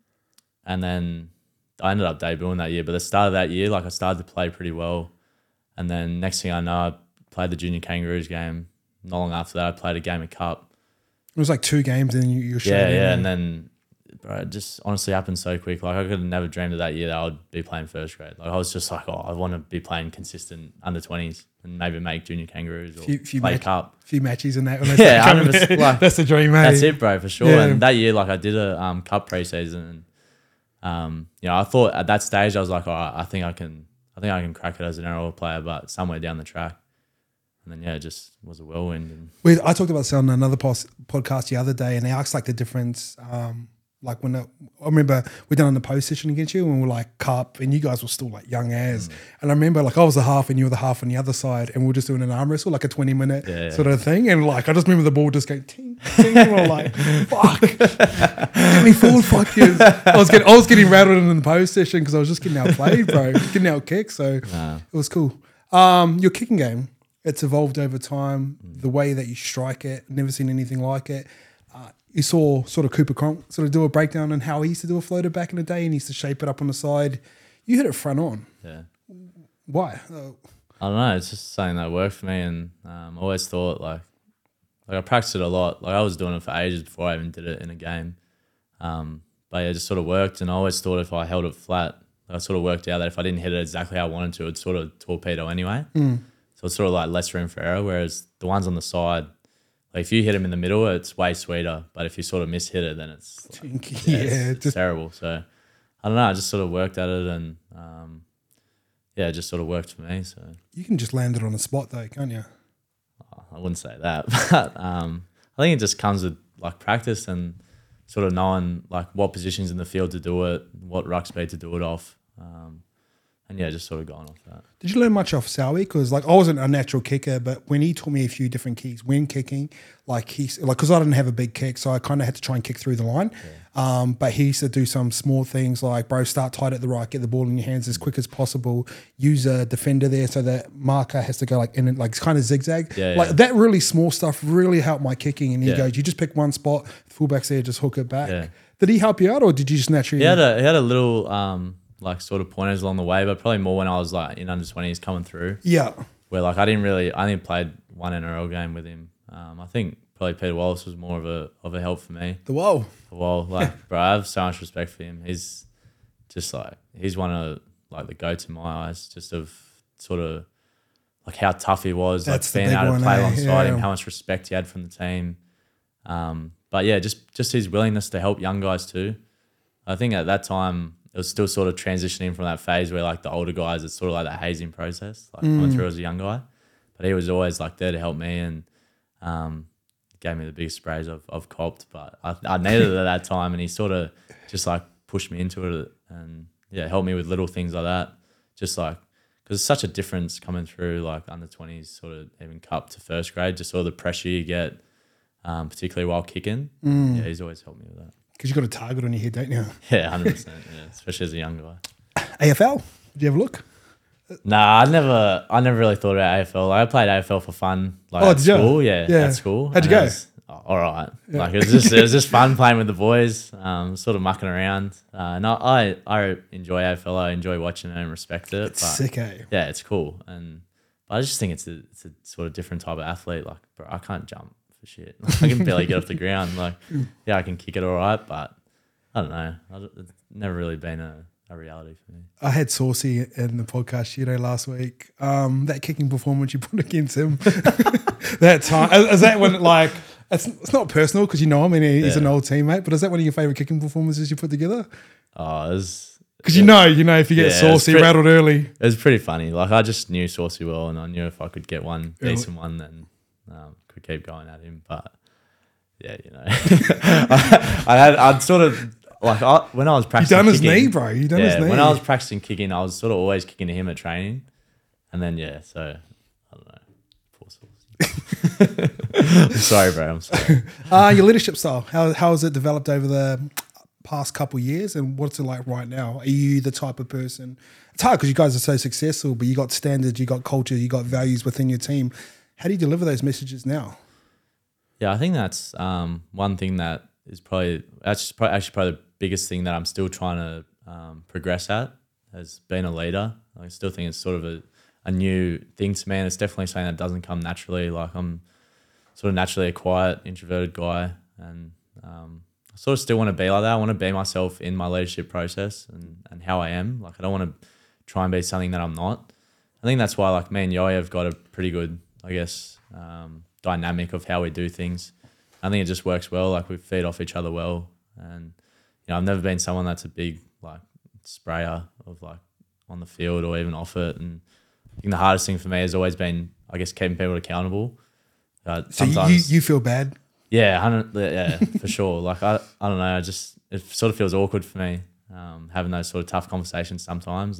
then I ended up debuting that year. But the start of that year, like I started to play pretty well, and then next thing I know, I played the Junior Kangaroos game. Not long after that, I played a game of cup.
It was like 2 games, and then you showed
and then bro, it just honestly happened so quick. Like I could have never dreamed of that year that I would be playing first grade. Like I was just like, oh, I want to be playing consistent under 20s and maybe make Junior Kangaroos or play cup.
A few matches and that.
Yeah, like,
that's the dream, mate.
That's it, bro, for sure. Yeah. And that year, like I did a cup preseason, and you know, I thought at that stage I was like, all right, I think I can crack it as an NRL player, but somewhere down the track. And then, yeah, it just was a whirlwind.
I talked about this on another podcast the other day, and they asked like the difference. Like when I remember we done on the post session against you, and we were like cup, and you guys were still like young as. And I remember like I was the half, and you were the half on the other side, and we were just doing an arm wrestle, like a 20-minute sort of thing. And like I just remember the ball just going ting, ting, and we were like, "Fuck, get me forward, fuck you." I was getting rattled in the post session because I was just getting outplayed, bro, getting out kicked. So it was cool. Your kicking game, it's evolved over time. The way that you strike it, never seen anything like it. You saw sort of Cooper Cronk sort of do a breakdown on how he used to do a floater back in the day, and he used to shape it up on the side. You hit it front on.
Yeah.
Why?
I don't know. It's just something that worked for me, and I always thought like I practiced it a lot. Like I was doing it for ages before I even did it in a game. But yeah, it just sort of worked, and I always thought if I held it flat, I sort of worked out that if I didn't hit it exactly how I wanted to, it'd sort of torpedo anyway. So it's sort of like less room for error, whereas the ones on the side, like if you hit them in the middle, it's way sweeter. But if you sort of mishit it, then it's like, it's terrible. So I don't know. I just sort of worked at it, and it just sort of worked for me. So
you can just land it on the spot, though, can't you?
I wouldn't say that, but I think it just comes with like practice and sort of knowing like what positions in the field to do it, what ruck speed to do it off. and yeah, just sort of going off that.
Did you learn much off Sowie? Because like I wasn't a natural kicker, but when he taught me a few different kicks when kicking, because I didn't have a big kick, so I kind of had to try and kick through the line. Yeah. But he used to do some small things like, bro, start tight at the right, get the ball in your hands as quick as possible, use a defender there so that marker has to go like in and like kind of zigzag. That really small stuff really helped my kicking. And he goes, you just pick one spot, fullback's there, just hook it back. Yeah. Did he help you out, or did you just naturally?
He had a little like sort of pointers along the way, but probably more when I was like in under 20s coming through.
Yeah.
Where like I only played one NRL game with him. I think probably Peter Wallace was more of a help for me.
The Wall,
like bro, I have so much respect for him. He's just like he's one of like the go-to in my eyes, just of sort of like how tough he was,
that's
like being able to play alongside him, how much respect he had from the team. But yeah, just his willingness to help young guys too. I think at that time it was still sort of transitioning from that phase where like the older guys, it's sort of like that hazing process, like coming through as a young guy. But he was always like there to help me and gave me the biggest sprays I've copped. But I needed it at that time, and he sort of just like pushed me into it and yeah, helped me with little things like that. Just like, because it's such a difference coming through like under 20s, sort of even cup to first grade, just sort of the pressure you get, particularly while kicking. Yeah, he's always helped me with that.
Because you've got a target on your head, don't you?
Yeah, 100%. Yeah, especially as a young guy.
AFL? Did you have a look?
Nah, I never really thought about AFL. I played AFL for fun, like at school. Yeah, at school.
How'd you go?
All right. Yeah. Like it was just fun playing with the boys, sort of mucking around. And I enjoy AFL. I enjoy watching it and respect it.
It's sick, eh?
Yeah, it's cool. But I just think it's a sort of different type of athlete. Like, bro, I can't jump. Shit, I can barely get off the ground. Like, yeah, I can kick it all right, but I don't know. It's never really been a reality for me.
I had Saucy in the podcast, last week. That kicking performance you put against him, that time, is that when like it's not personal because you know him and he's an old teammate, but is that one of your favorite kicking performances you put together?
Oh, it was
because you know if you get Saucy rattled early,
it was pretty funny. Like I just knew Saucy well, and I knew if I could get one decent one, then. Could keep going at him, but yeah, I'd sort of like when I was practicing.
You done his knee, bro. You done his knee.
When I was practicing kicking, I was sort of always kicking to him at training, and then so I don't know. Poor Saucy. I'm sorry, bro. I'm sorry.
Your leadership style. How has it developed over the past couple of years, and what's it like right now? Are you the type of person? It's hard because you guys are so successful, but you got standards, you got culture, you got values within your team. How do you deliver those messages now?
Yeah, I think that's one thing that is probably the biggest thing that I'm still trying to progress at, as being a leader. I still think it's sort of a new thing to me, and it's definitely something that doesn't come naturally. Like I'm sort of naturally a quiet, introverted guy, and I sort of still want to be like that. I want to be myself in my leadership process and how I am. Like I don't want to try and be something that I'm not. I think that's why like me and Yoey have got a pretty good, I guess, dynamic of how we do things. I think it just works well. Like we feed off each other well, and I've never been someone that's a big like sprayer of like on the field or even off it. And I think the hardest thing for me has always been, I guess, keeping people accountable.
So you feel bad?
Yeah, for sure. Like I don't know. It sort of feels awkward for me having those sort of tough conversations sometimes.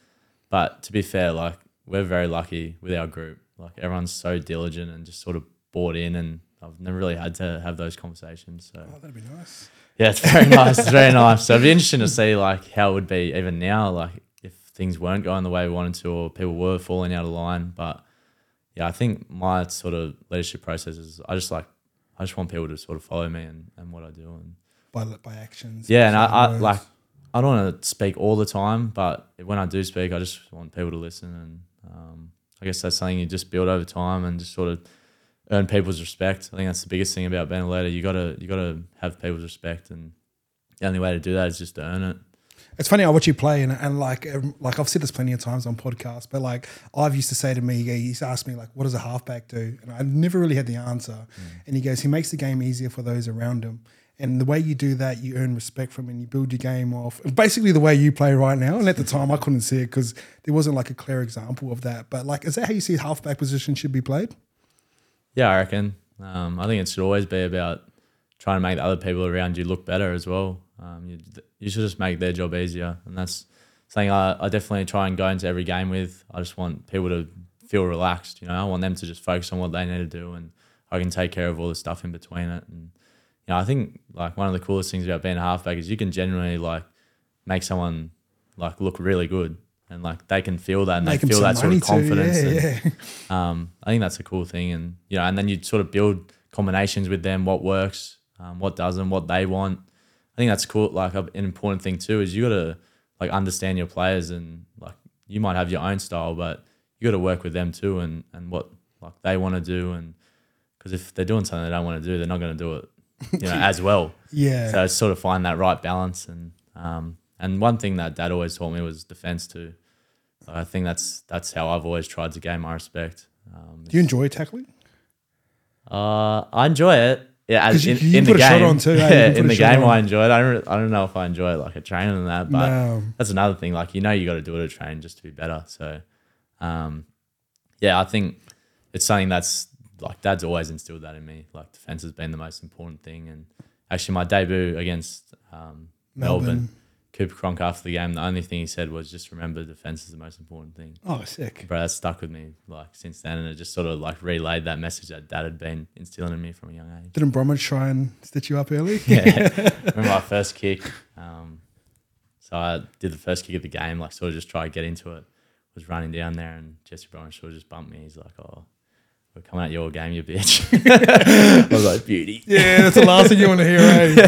But to be fair, like we're very lucky with our group. Like everyone's so diligent and just sort of bought in, and I've never really had to have those conversations. So
that'd be nice.
Yeah, it's very nice. It's very nice. So it'd be interesting to see like how it would be even now, like if things weren't going the way we wanted to, or people were falling out of line. But yeah, I think my sort of leadership process is I just want people to sort of follow me and what I do and
by actions.
Yeah, and I don't want to speak all the time, but when I do speak, I just want people to listen, and I guess that's something you just build over time and just sort of earn people's respect. I think that's the biggest thing about being a leader. You gotta have people's respect, and the only way to do that is just to earn it.
It's funny, I watch you play, and like I've said this plenty of times on podcasts, but like I've used to say to me, he used to ask me like, what does a halfback do? And I never really had the answer. And he goes, he makes the game easier for those around him. And the way you do that, you earn respect from, and you build your game off. Basically the way you play right now. And at the time I couldn't see it because there wasn't like a clear example of that. But like, is that how you see halfback position should be played?
Yeah, I reckon. I think it should always be about trying to make the other people around you look better as well. You should just make their job easier. And that's something I definitely try and go into every game with. I just want people to feel relaxed. I want them to just focus on what they need to do, and I can take care of all the stuff in between it. And I think like one of the coolest things about being a halfback is you can genuinely like make someone like look really good, and like they can feel that, and they feel that sort of confidence. I think that's a cool thing, and and then you sort of build combinations with them, what works, what doesn't, what they want. I think that's cool. Like an important thing too is you got to like understand your players, and like you might have your own style, but you got to work with them too, and what like they want to do, and because if they're doing something they don't want to do, they're not going to do it, as well.
Yeah.
So it's sort of find that right balance, and one thing that Dad always taught me was defense too. I think that's how I've always tried to gain my respect.
Do you enjoy tackling?
I enjoy it. Yeah, as
You
in
put
the
a shot
game.
on too.
Yeah,
You put
in
a
the
shot
game
on.
I enjoy it. I don't know if I enjoy it like a training and that, but
No.
that's another thing. Like you got to do it at train just to be better. So, I think it's something that's like Dad's always instilled that in me. Like defense has been the most important thing. And actually, my debut against Melbourne, Cooper Cronk after the game, the only thing he said was just remember defense is the most important thing.
Oh, sick.
Bro, that's stuck with me like since then, and it just sort of like relayed that message that Dad had been instilling in me from a young age.
Didn't Bromwich try and stitch you up early?
Yeah, remember my first kick. So I did the first kick of the game, like sort of just try to get into it. Was running down there, and Jesse Bromwich sort of just bumped me. He's like, "Oh, we're coming at your game, you bitch." I was like, "Beauty."
Yeah, that's the last thing you want to hear.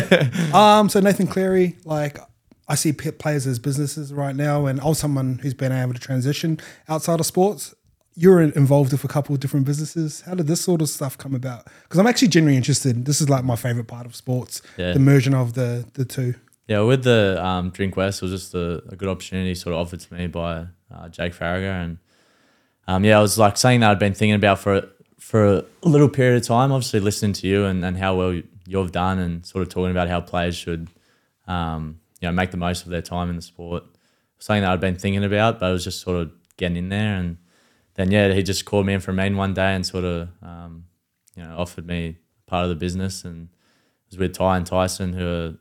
Eh? So Nathan Cleary, like I see players as businesses right now, and I was someone who's been able to transition outside of sports. You're involved with a couple of different businesses. How did this sort of stuff come about? Because I'm actually genuinely interested. This is like my favorite part of sports, the merging of the two.
Yeah, with the Drink West, it was just a good opportunity sort of offered to me by Jake Farragher. And it was like something that I'd been thinking about for a little period of time, obviously listening to you and how well you've done, and sort of talking about how players should make the most of their time in the sport. Something that I'd been thinking about, but it was just sort of getting in there. And then, he just called me in for a meeting one day and sort of, offered me part of the business. And it was with Ty and Tyson, who are,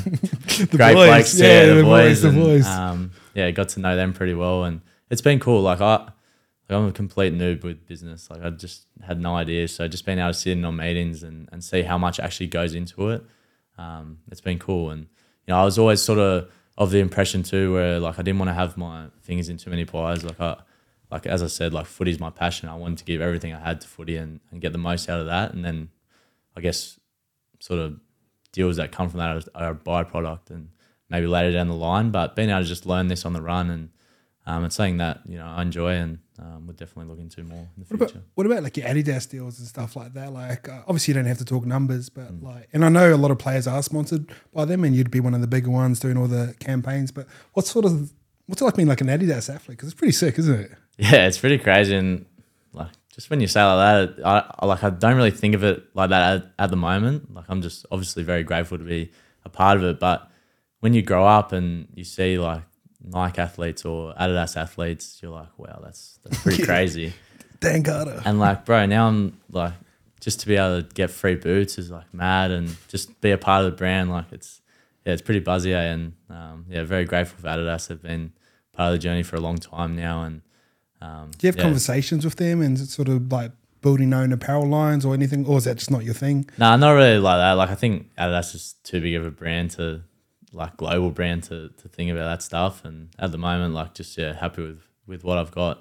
great blokes. The boys. Got to know them pretty well. And it's been cool. Like I'm a complete noob with business. Like I just had no idea. So just being able to sit in on meetings and see how much actually goes into it, it's been cool. And I was always sort of the impression too, where like I didn't want to have my fingers in too many pies. Like as I said, like footy's my passion. I wanted to give everything I had to footy and get the most out of that. And then I guess sort of deals that come from that are a byproduct and maybe later down the line. But being able to just learn this on the run, and it's something that I enjoy and would definitely look into more in the future.
What about like your Adidas deals and stuff like that? Like obviously you don't have to talk numbers, but and I know a lot of players are sponsored by them, and you'd be one of the bigger ones doing all the campaigns. But what's it like being like an Adidas athlete? Because it's pretty sick, isn't it?
Yeah, it's pretty crazy, and like just when you say like that, I don't really think of it like that at the moment. Like I'm just obviously very grateful to be a part of it, but when you grow up and you see like Nike athletes or Adidas athletes, you're like, wow, that's pretty crazy.
Dan Carter.
And like, bro, now I'm like, just to be able to get free boots is like mad, and just be a part of the brand, like it's pretty buzzy. And very grateful for Adidas. They've been part of the journey for a long time now. And
do you have conversations with them and sort of like building own apparel lines or anything, or is that just not your thing?
No, not really like that. Like I think Adidas is too big of a brand to like global brand to think about that stuff. And at the moment, like just happy with what I've got.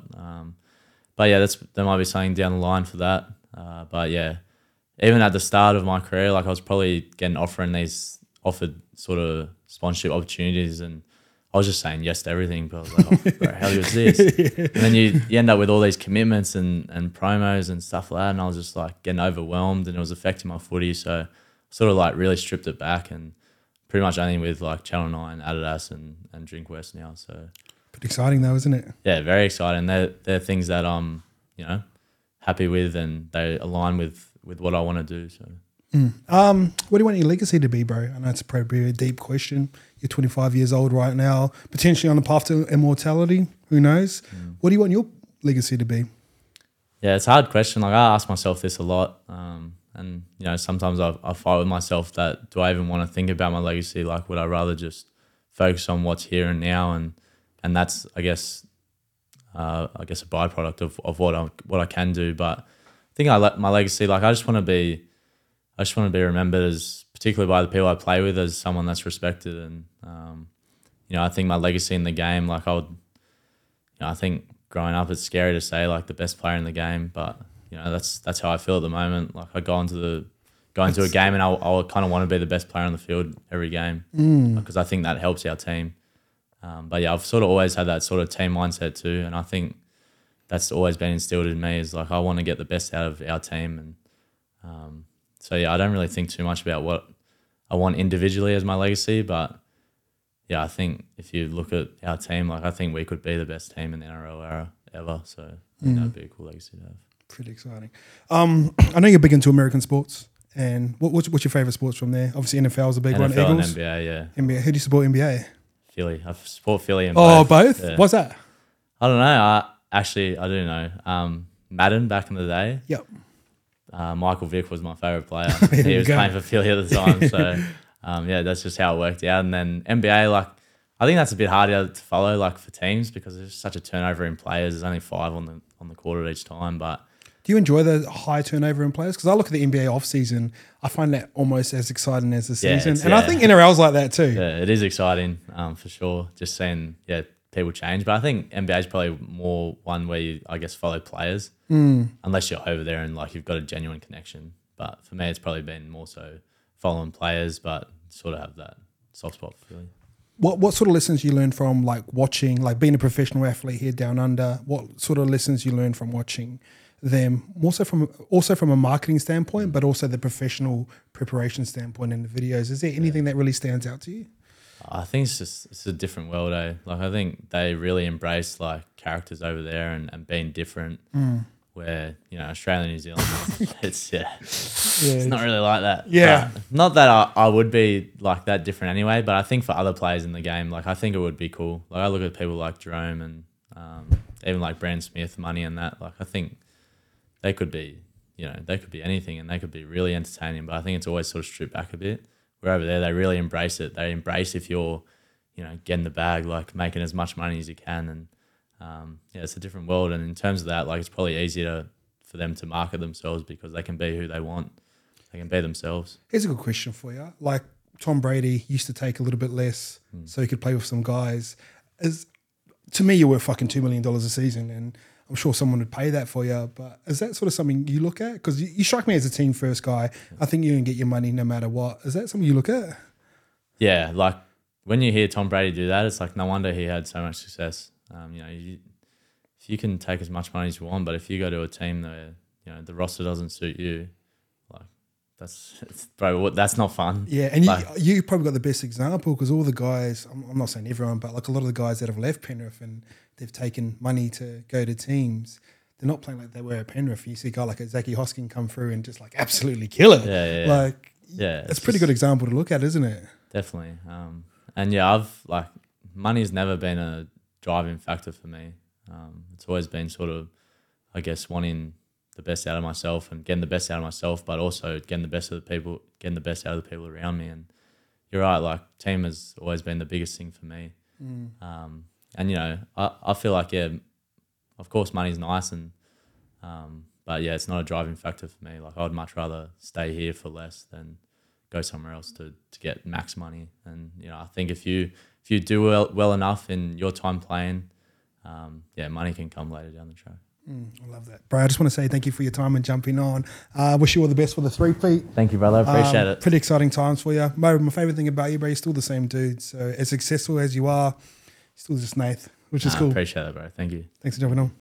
But there might be something down the line for that. But even at the start of my career, like I was probably getting offered sort of sponsorship opportunities, and I was just saying yes to everything. But I was like, oh, bro, how good is this? And then you end up with all these commitments and promos and stuff like that, and I was just like getting overwhelmed, and it was affecting my footy. So I sort of like really stripped it back, and pretty much only with like Channel 9, Adidas and Drink West now. So
pretty exciting though, isn't it?
Yeah, very exciting. They're things that I'm, happy with, and they align with what I want to do. So
what do you want your legacy to be, bro? I know it's probably a deep question. You're 25 years old right now, potentially on the path to immortality. Who knows? What do you want your legacy to be?
Yeah, it's a hard question. Like I ask myself this a lot. And, sometimes I fight with myself that do I even want to think about my legacy? Like, would I rather just focus on what's here and now and and that's I guess a byproduct of what I can do. But I think my legacy, like I just want to be remembered as, particularly by the people I play with, as someone that's respected. And I think my legacy in the game, like I think growing up, it's scary to say like the best player in the game, but that's how I feel at the moment. Like I go into a game and I kind of want to be the best player on the field every game because I think that helps our team. But yeah, I've sort of always had that sort of team mindset too, and I think that's always been instilled in me. Is like I want to get the best out of our team, and so yeah, I don't really think too much about what I want individually as my legacy, but yeah, I think if you look at our team, like I think we could be the best team in the NRL era ever. So I think that'd be a cool legacy to have.
Pretty exciting. I know you're big into American sports, and what's your favorite sports from there? Obviously, NFL is a big one.
NFL
Eagles,
and NBA, yeah.
NBA. Who do you support? NBA.
Philly. I support Philly and
both.
Yeah.
What's that?
I don't know. I do know. Madden back in the day.
Yep.
Michael Vick was my favorite player.
There
He
you
was
go.
playing for Philly at the time, so that's just how it worked out. And then NBA, like I think that's a bit harder to follow, like for teams, because there's such a turnover in players. There's only 5 on the court at each time, but.
Do you enjoy the high turnover in players? Because I look at the NBA off season, I find that almost as exciting as the season, and I think NRL's like that too.
Yeah, it is exciting for sure. Just seeing people change, but I think NBA is probably more one where you I guess follow players, unless you're over there and like you've got a genuine connection. But for me, it's probably been more so following players, but sort of have that soft spot for Philly.
What sort of lessons you learn from like watching, like being a professional athlete here down under? What sort of lessons you learn from watching them, also from a marketing standpoint, but also the professional preparation standpoint in the videos? Is there anything that really stands out to you?
I think it's a different world, eh? Like I think they really embrace like characters over there and being different. Where Australia and New Zealand, it's not really like that.
Yeah,
but not that I would be like that different anyway. But I think for other players in the game, like I think it would be cool. Like I look at people like Jerome and even like Brandon Smith, Money, and that. Like I think they could be, they could be anything, and they could be really entertaining. But I think it's always sort of stripped back a bit. Where over there, they really embrace it. They embrace if you're, getting the bag, like making as much money as you can, and it's a different world. And in terms of that, like it's probably easier for them to market themselves because they can be who they want. They can be themselves.
Here's a good question for you. Like Tom Brady used to take a little bit less so he could play with some guys. To me, you're worth fucking $2 million a season, and I'm sure someone would pay that for you. But is that sort of something you look at? Because you strike me as a team first guy. I think you can get your money no matter what. Is that something you look at?
Yeah, like when you hear Tom Brady do that, it's like no wonder he had so much success. If you can take as much money as you want, but if you go to a team that the roster doesn't suit you, like that's not fun.
Yeah, and you probably got the best example because all the guys, I'm not saying everyone, but like a lot of the guys that have left Penrith and they've taken money to go to teams, they're not playing like they were at Penrith. You see a guy like a Zachy Hosking come through and just like absolutely kill it. It's a pretty good example to look at, isn't it?
Definitely. I've like money's never been a driving factor for me. It's always been sort of, I guess, wanting the best out of myself and getting the best out of myself, but also getting the best out of the people around me. And you're right, like team has always been the biggest thing for me. I feel like, of course money's nice but it's not a driving factor for me. Like I'd much rather stay here for less than go somewhere else to get max money. And I think if you do well enough in your time playing, money can come later down the track.
I love that. Bro, I just want to say thank you for your time and jumping on. Wish you all the best for the 3-peat.
Thank you, brother. Appreciate it.
Pretty exciting times for you. Mo, my favourite thing about you, bro, you're still the same dude. So as successful as you are, you're still just Nath, which is cool.
Appreciate it, bro. Thank you.
Thanks for jumping on.